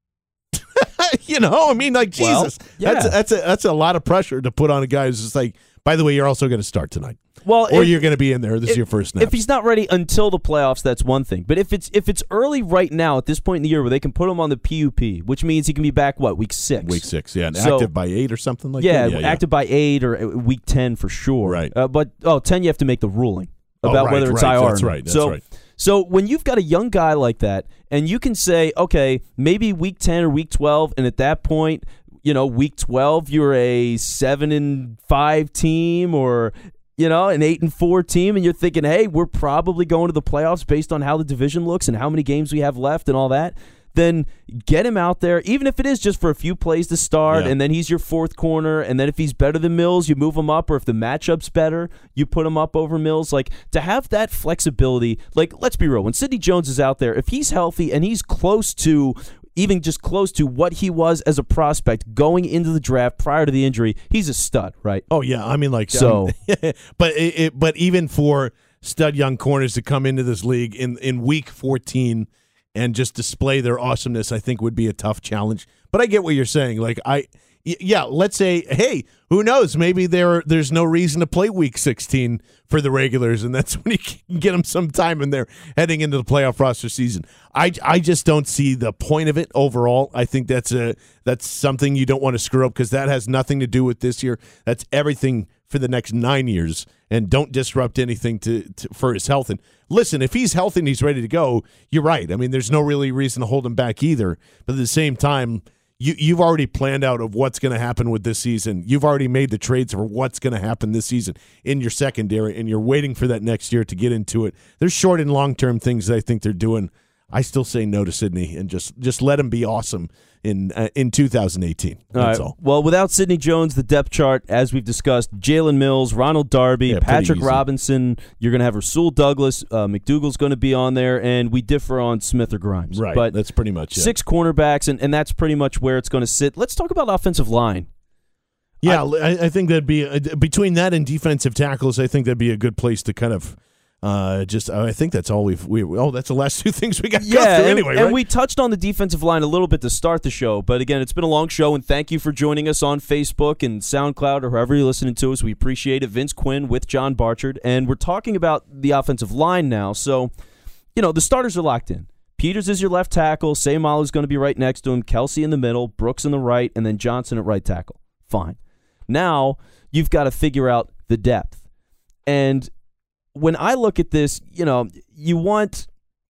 You know, I mean, like, Jesus, well, yeah. that's, that's, a, that's a lot of pressure to put on a guy who's just like, by the way, you're also going to start tonight. Well, or if, you're going to be in there. This if, is your first snap. If he's not ready until the playoffs, that's one thing. But if it's if it's early right now at this point in the year where they can put him on the P U P, which means he can be back, what, week six? Week six, yeah. And so, active by eight or something like yeah, that? Yeah, active by eight or week ten for sure. Right. Uh, but, oh, ten, you have to make the ruling about oh, right, whether it's right. I R. That's right. That's so, right. So when you've got a young guy like that, and you can say, okay, maybe week ten or week twelve, and at that point, you know, week twelve, you're a seven and five team, or you know, an eight and four team, and you're thinking, hey, we're probably going to the playoffs based on how the division looks and how many games we have left and all that. Then get him out there, even if it is just for a few plays to start, yeah. and then he's your fourth corner, and then if he's better than Mills, you move him up, or if the matchup's better, you put him up over Mills. Like, to have that flexibility, like, let's be real, when Sidney Jones is out there, if he's healthy and he's close to, even just close to what he was as a prospect going into the draft prior to the injury, he's a stud, right? Oh, yeah, I mean, like, so, um, but it, it, but even for stud young corners to come into this league in, in week fourteen and just display their awesomeness, I think would be a tough challenge. But I get what you're saying. Like, I, yeah, let's say, hey, who knows? Maybe there there's no reason to play week sixteen for the regulars, and that's when you can get them some time in there heading into the playoff roster season. I, I just don't see the point of it overall. I think that's a that's something you don't want to screw up, because that has nothing to do with this year. That's everything for the next nine years, and don't disrupt anything to, to for his health. And listen, if he's healthy and he's ready to go, you're right. I mean, there's no really reason to hold him back either. But at the same time, you, you've already planned out of what's going to happen with this season. You've already made the trades for what's going to happen this season in your secondary, and you're waiting for that next year to get into it. There's short and long-term things that I think they're doing. I still say no to Sidney, and just, just let him be awesome in uh, in two thousand eighteen. That's all. all. Well, without Sidney Jones, the depth chart, as we've discussed, Jalen Mills, Ronald Darby, yeah, Patrick easy. Robinson, you're going to have Rasul Douglas, uh, McDougal's going to be on there, and we differ on Smith or Grimes. Right, but that's pretty much it. Six cornerbacks, and, and that's pretty much where it's going to sit. Let's talk about offensive line. Yeah, I, I think that'd be, uh, between that and defensive tackles, I think that'd be a good place to kind of Uh, just I think that's all we've we oh that's the last two things we got to yeah, go through and, anyway, and right? we touched on the defensive line a little bit to start the show, but again, it's been a long show, and thank you for joining us on Facebook and SoundCloud or wherever you're listening to us. We appreciate it. Vince Quinn with John Barchard, and we're talking about the offensive line now. So, you know, the starters are locked in. Peters is your left tackle. Saymalu's going to be right next to him. Kelsey in the middle. Brooks in the right, and then Johnson at right tackle. Fine. Now you've got to figure out the depth, and when I look at this, you know, you want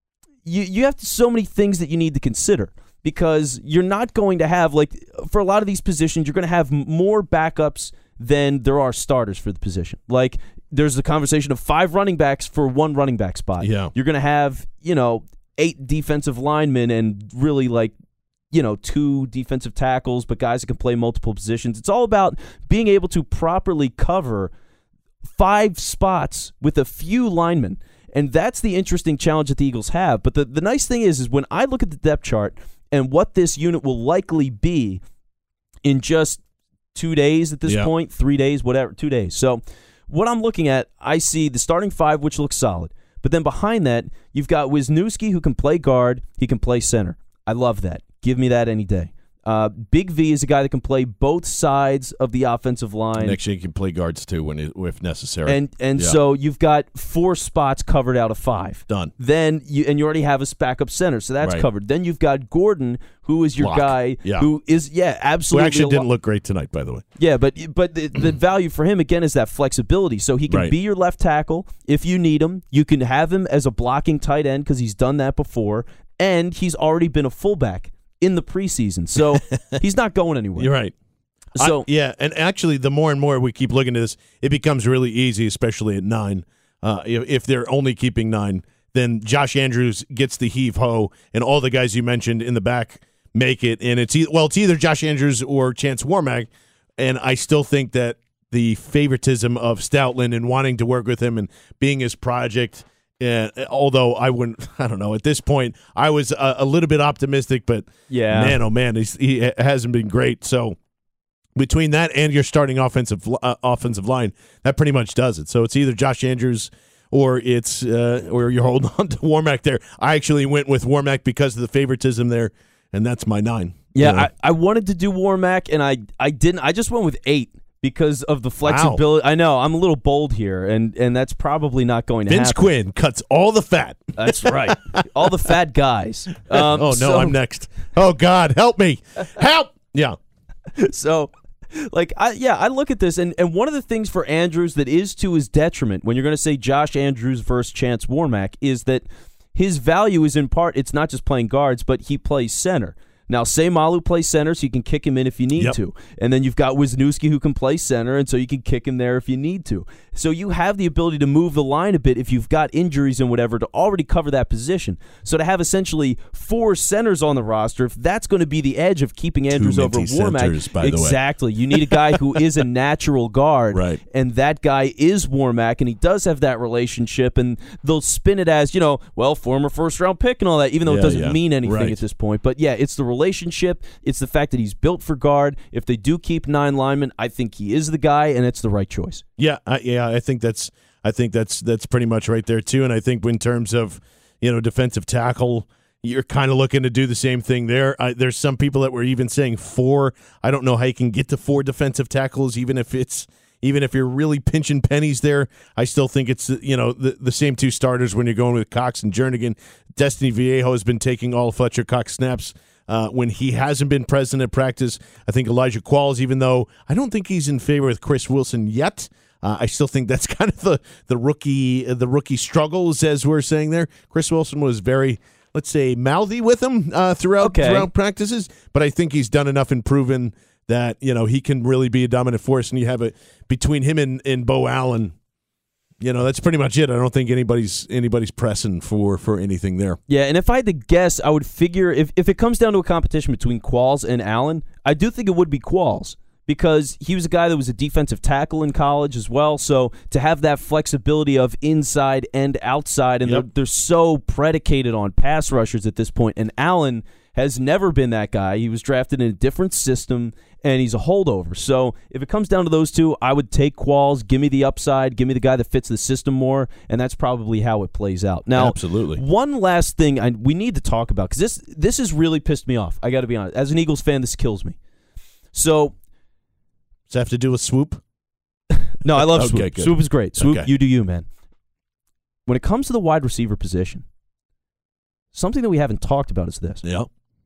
you you have so many things that you need to consider, because you're not going to have, like, for a lot of these positions, you're going to have more backups than there are starters for the position. Like, there's the conversation of five running backs for one running back spot. Yeah. You're going to have, you know, eight defensive linemen and really, like, you know, two defensive tackles, but guys that can play multiple positions. It's all about being able to properly cover five spots with a few linemen, and that's the interesting challenge that the Eagles have. But the, the nice thing is, is when I look at the depth chart and what this unit will likely be in just two days at this yeah. point, three days, whatever, two days. So what I'm looking at, I see the starting five, which looks solid. But then behind that, you've got Wisniewski, who can play guard. He can play center. I love that. Give me that any day. Uh, Big V is a guy that can play both sides of the offensive line. Next year, you can play guards too when it, if necessary. And and yeah. so you've got four spots covered out of five. Done. Then you and you already have a backup center, so that's right. covered. Then you've got Gordon, who is your Lock. guy, yeah. who is yeah absolutely. Who actually a didn't lo- look great tonight, by the way. Yeah, but but the, the value for him again is that flexibility. So he can right. be your left tackle if you need him. You can have him as a blocking tight end because he's done that before, and he's already been a fullback in the preseason, so he's not going anywhere. You're right. So I, yeah, and actually, the more and more we keep looking at this, it becomes really easy, especially at nine. Uh, if, if they're only keeping nine, then Josh Andrews gets the heave ho, and all the guys you mentioned in the back make it. And it's e- well, it's either Josh Andrews or Chance Warmack, and I still think that the favoritism of Stoutland and wanting to work with him and being his project. Uh, although I wouldn't, I don't know. At this point, I was a, a little bit optimistic, but yeah, man, oh man, he's, he hasn't been great. So between that and your starting offensive uh, offensive line, that pretty much does it. So it's either Josh Andrews or it's uh, or you're holding on to Warmack there. I actually went with Warmack because of the favoritism there, and that's my nine. Yeah, you know? I, I wanted to do Warmack, and I I didn't. I just went with eight. Because of the flexibility. Wow. I know, I'm a little bold here, and, and that's probably not going to Vince happen. Vince Quinn cuts all the fat. That's right. All the fat guys. Um, oh, no, so, I'm next. Oh, God, help me. Help! Yeah. So, like, I yeah, I look at this, and, and one of the things for Andrews that is to his detriment, when you're going to say Josh Andrews versus Chance Warmack, is that his value is in part, it's not just playing guards, but he plays center. Now, Seimalu plays center, so you can kick him in if you need yep. to. And then you've got Wisniewski who can play center, and so you can kick him there if you need to. So you have the ability to move the line a bit if you've got injuries and whatever to already cover that position. So to have essentially four centers on the roster, if that's going to be the edge of keeping Andrews over Warmack, centers, by exactly. The way. You need a guy who is a natural guard, right. and that guy is Warmack, and he does have that relationship, and they'll spin it as, you know, well, former first-round pick and all that, even though yeah, it doesn't yeah. mean anything right. at this point. But, yeah, it's the relationship. It's the fact that he's built for guard. If they do keep nine linemen, I think he is the guy, and it's the right choice. Yeah, I, yeah, I think that's I think that's that's pretty much right there too. And I think in terms of, you know, defensive tackle, you're kind of looking to do the same thing there. I, there's some people that were even saying four. I don't know how you can get to four defensive tackles, even if it's even if you're really pinching pennies there. I still think it's, you know, the, the same two starters when you're going with Cox and Jernigan. Destiny Viejo has been taking all of Fletcher Cox snaps. Uh, when he hasn't been present at practice. I think Elijah Qualls, even though I don't think he's in favor with Chris Wilson yet, uh, I still think that's kind of the the rookie the rookie struggles, as we're saying there. Chris Wilson was very, let's say, mouthy with him uh, throughout okay. throughout practices, but I think he's done enough and proven that, you know, he can really be a dominant force. And you have it between him and, and Bo Allen. You know, that's pretty much it. I don't think anybody's anybody's pressing for, for anything there. Yeah, and if I had to guess, I would figure if, if it comes down to a competition between Qualls and Allen, I do think it would be Qualls because he was a guy that was a defensive tackle in college as well. So to have that flexibility of inside and outside, and yep. they're, they're so predicated on pass rushers at this point, and Allen has never been that guy. He was drafted in a different system, and he's a holdover. So if it comes down to those two, I would take Qualls, give me the upside, give me the guy that fits the system more, and that's probably how it plays out. Now, absolutely. One last thing I, we need to talk about, because this, this has really pissed me off. I got to be honest. As an Eagles fan, this kills me. So, does that have to do with Swoop? No, I love okay, Swoop. good. Swoop is great. Swoop, okay. you do you, man. When it comes to the wide receiver position, something that we haven't talked about is this. Yeah.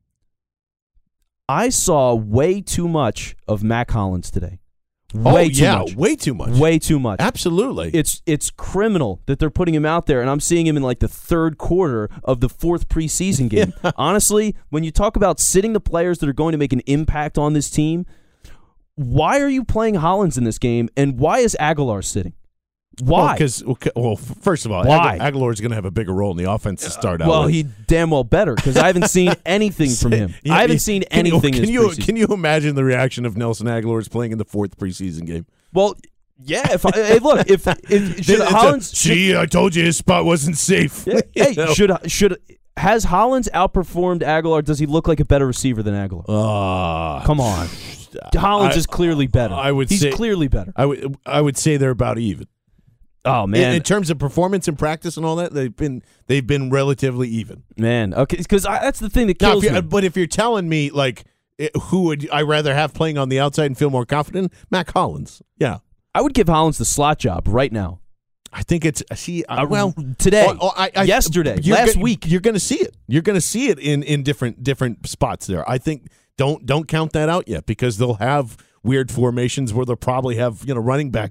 I saw way too much of Mac Hollins today. Way Way oh, too yeah, much. way too much. Way too much. Absolutely. It's it's criminal that they're putting him out there, and I'm seeing him in like the third quarter of the fourth preseason game. Yeah. Honestly, when you talk about sitting the players that are going to make an impact on this team, why are you playing Hollins in this game, and why is Aguilar sitting? Why? Because, well, well, first of all, Why? Aguilar is going to have a bigger role in the offense to start out Well, with. he damn well better, because I haven't seen anything from him. Yeah, I haven't yeah. seen Can you- anything Can this you preseason. can you imagine the reaction of Nelson Aguilar is playing in the fourth preseason game? Well, yeah. If I, hey, look, if, if should It's a, Hollins, Gee, I told you his spot wasn't safe. Yeah, You hey, know? should should has Hollins outperformed Aguilar? Does he look like a better receiver than Aguilar? Uh, Come on, Hollins I- is clearly better. I would he's say- clearly better. I would I would say they're about even. Oh In, man, in terms of performance and practice and all that, they've been they've been relatively even. man. Okay, because that's the thing that Now, kills if me. you're, but if you're telling me like it, who would I rather have playing on the outside and feel more confident? Mac Hollins. Yeah, I would give Hollins the slot job right now. I think it's see. Uh, Uh, well, today, oh, oh, I, I, yesterday, you're last go- week. you're going to see it. You're going to see it in, in different different spots there. I think don't don't count that out yet because they'll have weird formations where they'll probably have you know running backs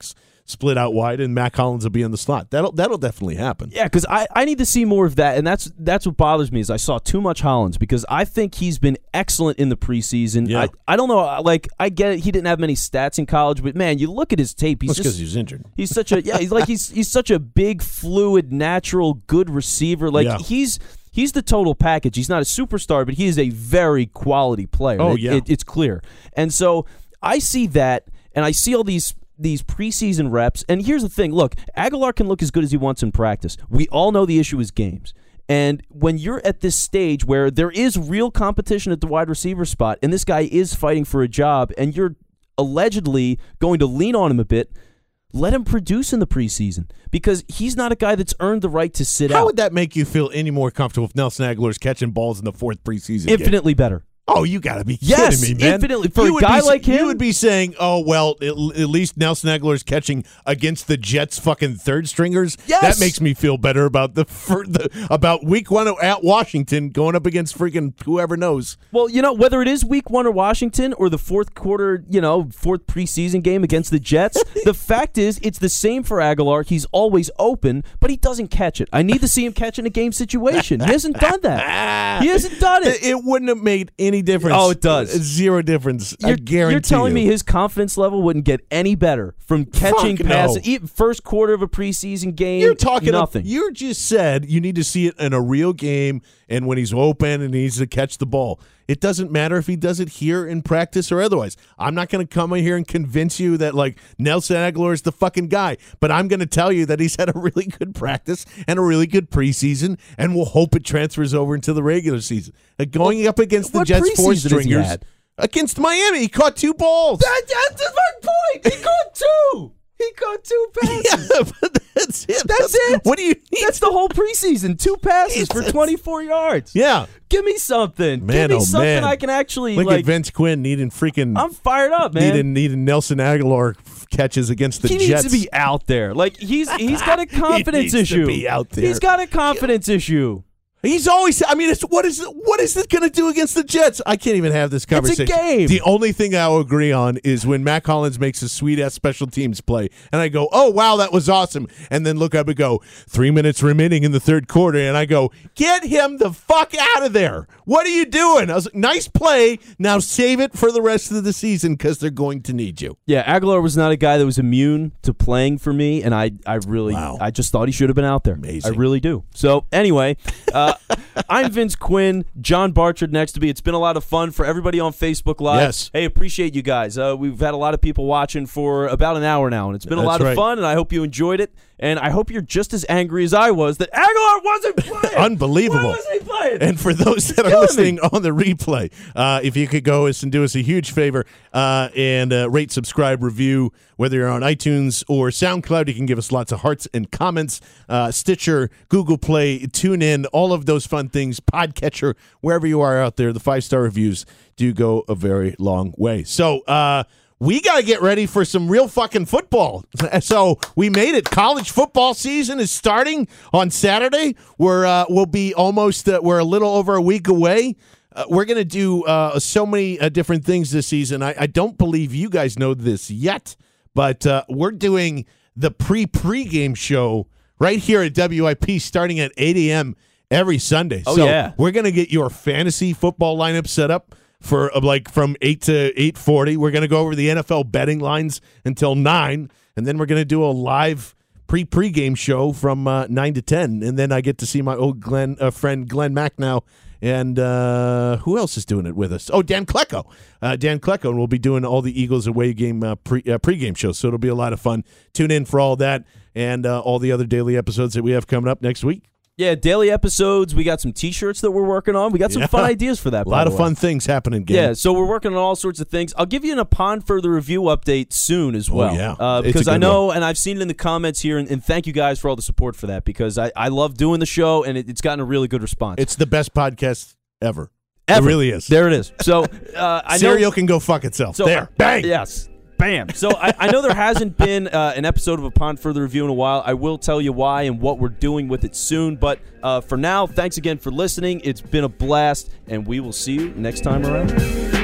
split out wide, and Matt Collins will be in the slot. That'll that'll definitely happen. Yeah, because I, I need to see more of that, and that's that's what bothers me is I saw too much Hollins because I think he's been excellent in the preseason. Yeah. I, I don't know, like I get it, he didn't have many stats in college, but man, you look at his tape. He's That's because just he was injured. He's such a yeah. He's like he's he's such a big, fluid, natural, good receiver. Like Yeah. he's. He's the total package. He's not a superstar, but he is a very quality player. Oh, It- yeah. it- it's clear. And so I see that, and I see all these these preseason reps. And here's the thing. Look, Aguilar can look as good as he wants in practice. We all know the issue is games. And when you're at this stage where there is real competition at the wide receiver spot, and this guy is fighting for a job, and you're allegedly going to lean on him a bit, let him produce in the preseason because he's not a guy that's earned the right to sit How out. would that make you feel any more comfortable if Nelson Aguilar's catching balls in the fourth preseason game? Infinitely better. Oh, you got to be Yes, kidding me, man. infinitely. For You a would guy be, like him- You would be saying, oh, well, at, at least Nelson Aguilar's catching against the Jets' fucking third stringers. Yes. That makes me feel better about the, for the about week one at Washington going up against freaking whoever knows. Well, you know, whether it is week one or Washington or the fourth quarter, you know, fourth preseason game against the Jets, the fact is it's the same for Aguilar. He's always open, but he doesn't catch it. I need to see him catch in a game situation. He hasn't done that. He hasn't done it. It wouldn't have made any difference. Oh, it does. Zero difference. I You're, guarantee you're telling you. me his confidence level wouldn't get any better from catching Fuck no. passes? Even first quarter of a preseason game, You're talking nothing. You just said you need to see it in a real game and when he's open and he needs to catch the ball. It doesn't matter if he does it here in practice or otherwise. I'm not going to come in here and convince you that, like, Nelson Aguilar is the fucking guy, but I'm going to tell you that he's had a really good practice and a really good preseason, and we'll hope it transfers over into the regular season. Uh, going Well, up against the what Jets' preseason four has he stringers had? against Miami, he caught two balls. That, that's my point. He caught two. He caught two passes. Yeah, but that's it. That's it. What do you need? That's the whole preseason. Two passes for Jesus. twenty-four yards. Yeah. Give me something. Man, Give me oh, something man. I can actually Look like. at Vince Quinn needing freaking I'm fired up, man. needing needing Nelson Aguilar catches against the he Jets. needs to be out there. Like he's he's got a confidence needs to issue. be out there. He's got a confidence issue. He's always. I mean, it's what is what is this going to do against the Jets? I can't even have this conversation. game. The only thing I'll agree on is when Matt Collins makes a sweet ass special teams play, and I go, "Oh wow, that was awesome!" And then look up and go, three minutes remaining in the third quarter, and I go, "Get him the fuck out of there! What are you doing?" I was like, "Nice play. Now save it for the rest of the season because they're going to need you." Yeah, Aguilar was not a guy that was immune to playing for me, and I, I really, Wow. I just thought he should have been out there. Amazing. I really do. So anyway, uh, I'm Vince Quinn, John Barchard next to me. It's been a lot of fun for everybody on Facebook Live. Yes. Hey, appreciate you guys. Uh, we've had a lot of people watching for about an hour now, and it's been a That's lot of right. fun, and I hope you enjoyed it. And I hope you're just as angry as I was that Aguilar wasn't playing. Unbelievable. Why wasn't he playing? And for those that are killing listening on the replay, uh, if you could go us and do us a huge favor uh, and uh, rate, subscribe, review, whether you're on iTunes or SoundCloud, you can give us lots of hearts and comments. Uh, Stitcher, Google Play, TuneIn, all of those fun things, Podcatcher, wherever you are out there, the five-star reviews do go a very long way. So, uh, we got to get ready for some real fucking football. So we made it. College football season is starting on Saturday. We're uh, we'll be almost uh, we're a little over a week away. Uh, we're gonna do uh, so many uh, different things this season. I, I don't believe you guys know this yet, but uh, we're doing the pre pregame show right here at W I P starting at eight a.m. every Sunday. Oh, so yeah. we're gonna get your fantasy football lineup set up for uh, like from eight to eight forty. We're going to go over the N F L betting lines until nine, and then we're going to do a live pre pregame show from uh, nine to ten. And then I get to see my old Glenn uh, friend Glenn Mack now. And uh, who else is doing it with us? Oh, Dan Klecko. Uh, Dan Klecko, and we'll be doing all the Eagles away game uh, pre uh, pregame shows. So it'll be a lot of fun. Tune in for all that and uh, all the other daily episodes that we have coming up next week. Yeah, daily episodes. We got some T-shirts that we're working on. We got some Yeah. fun ideas for that. A by lot the of way. fun things happening, gang. Yeah, so we're working on all sorts of things. I'll give you an upon further review update soon as well. Oh, yeah. Uh, It's a because I good know, and I've seen it in the comments here, and, and thank you guys for all the support for that because I, I love doing the show, and it, it's gotten a really good response. It's the best podcast ever. Ever. It really is. There it is. So uh, I know. Cereal can go fuck itself. So, there. Bang. Yes. Bam. So I, I know there hasn't been uh, an episode of Upon Further Review in a while. I will tell you why and what we're doing with it soon. But uh, for now, thanks again for listening. It's been a blast, and we will see you next time around.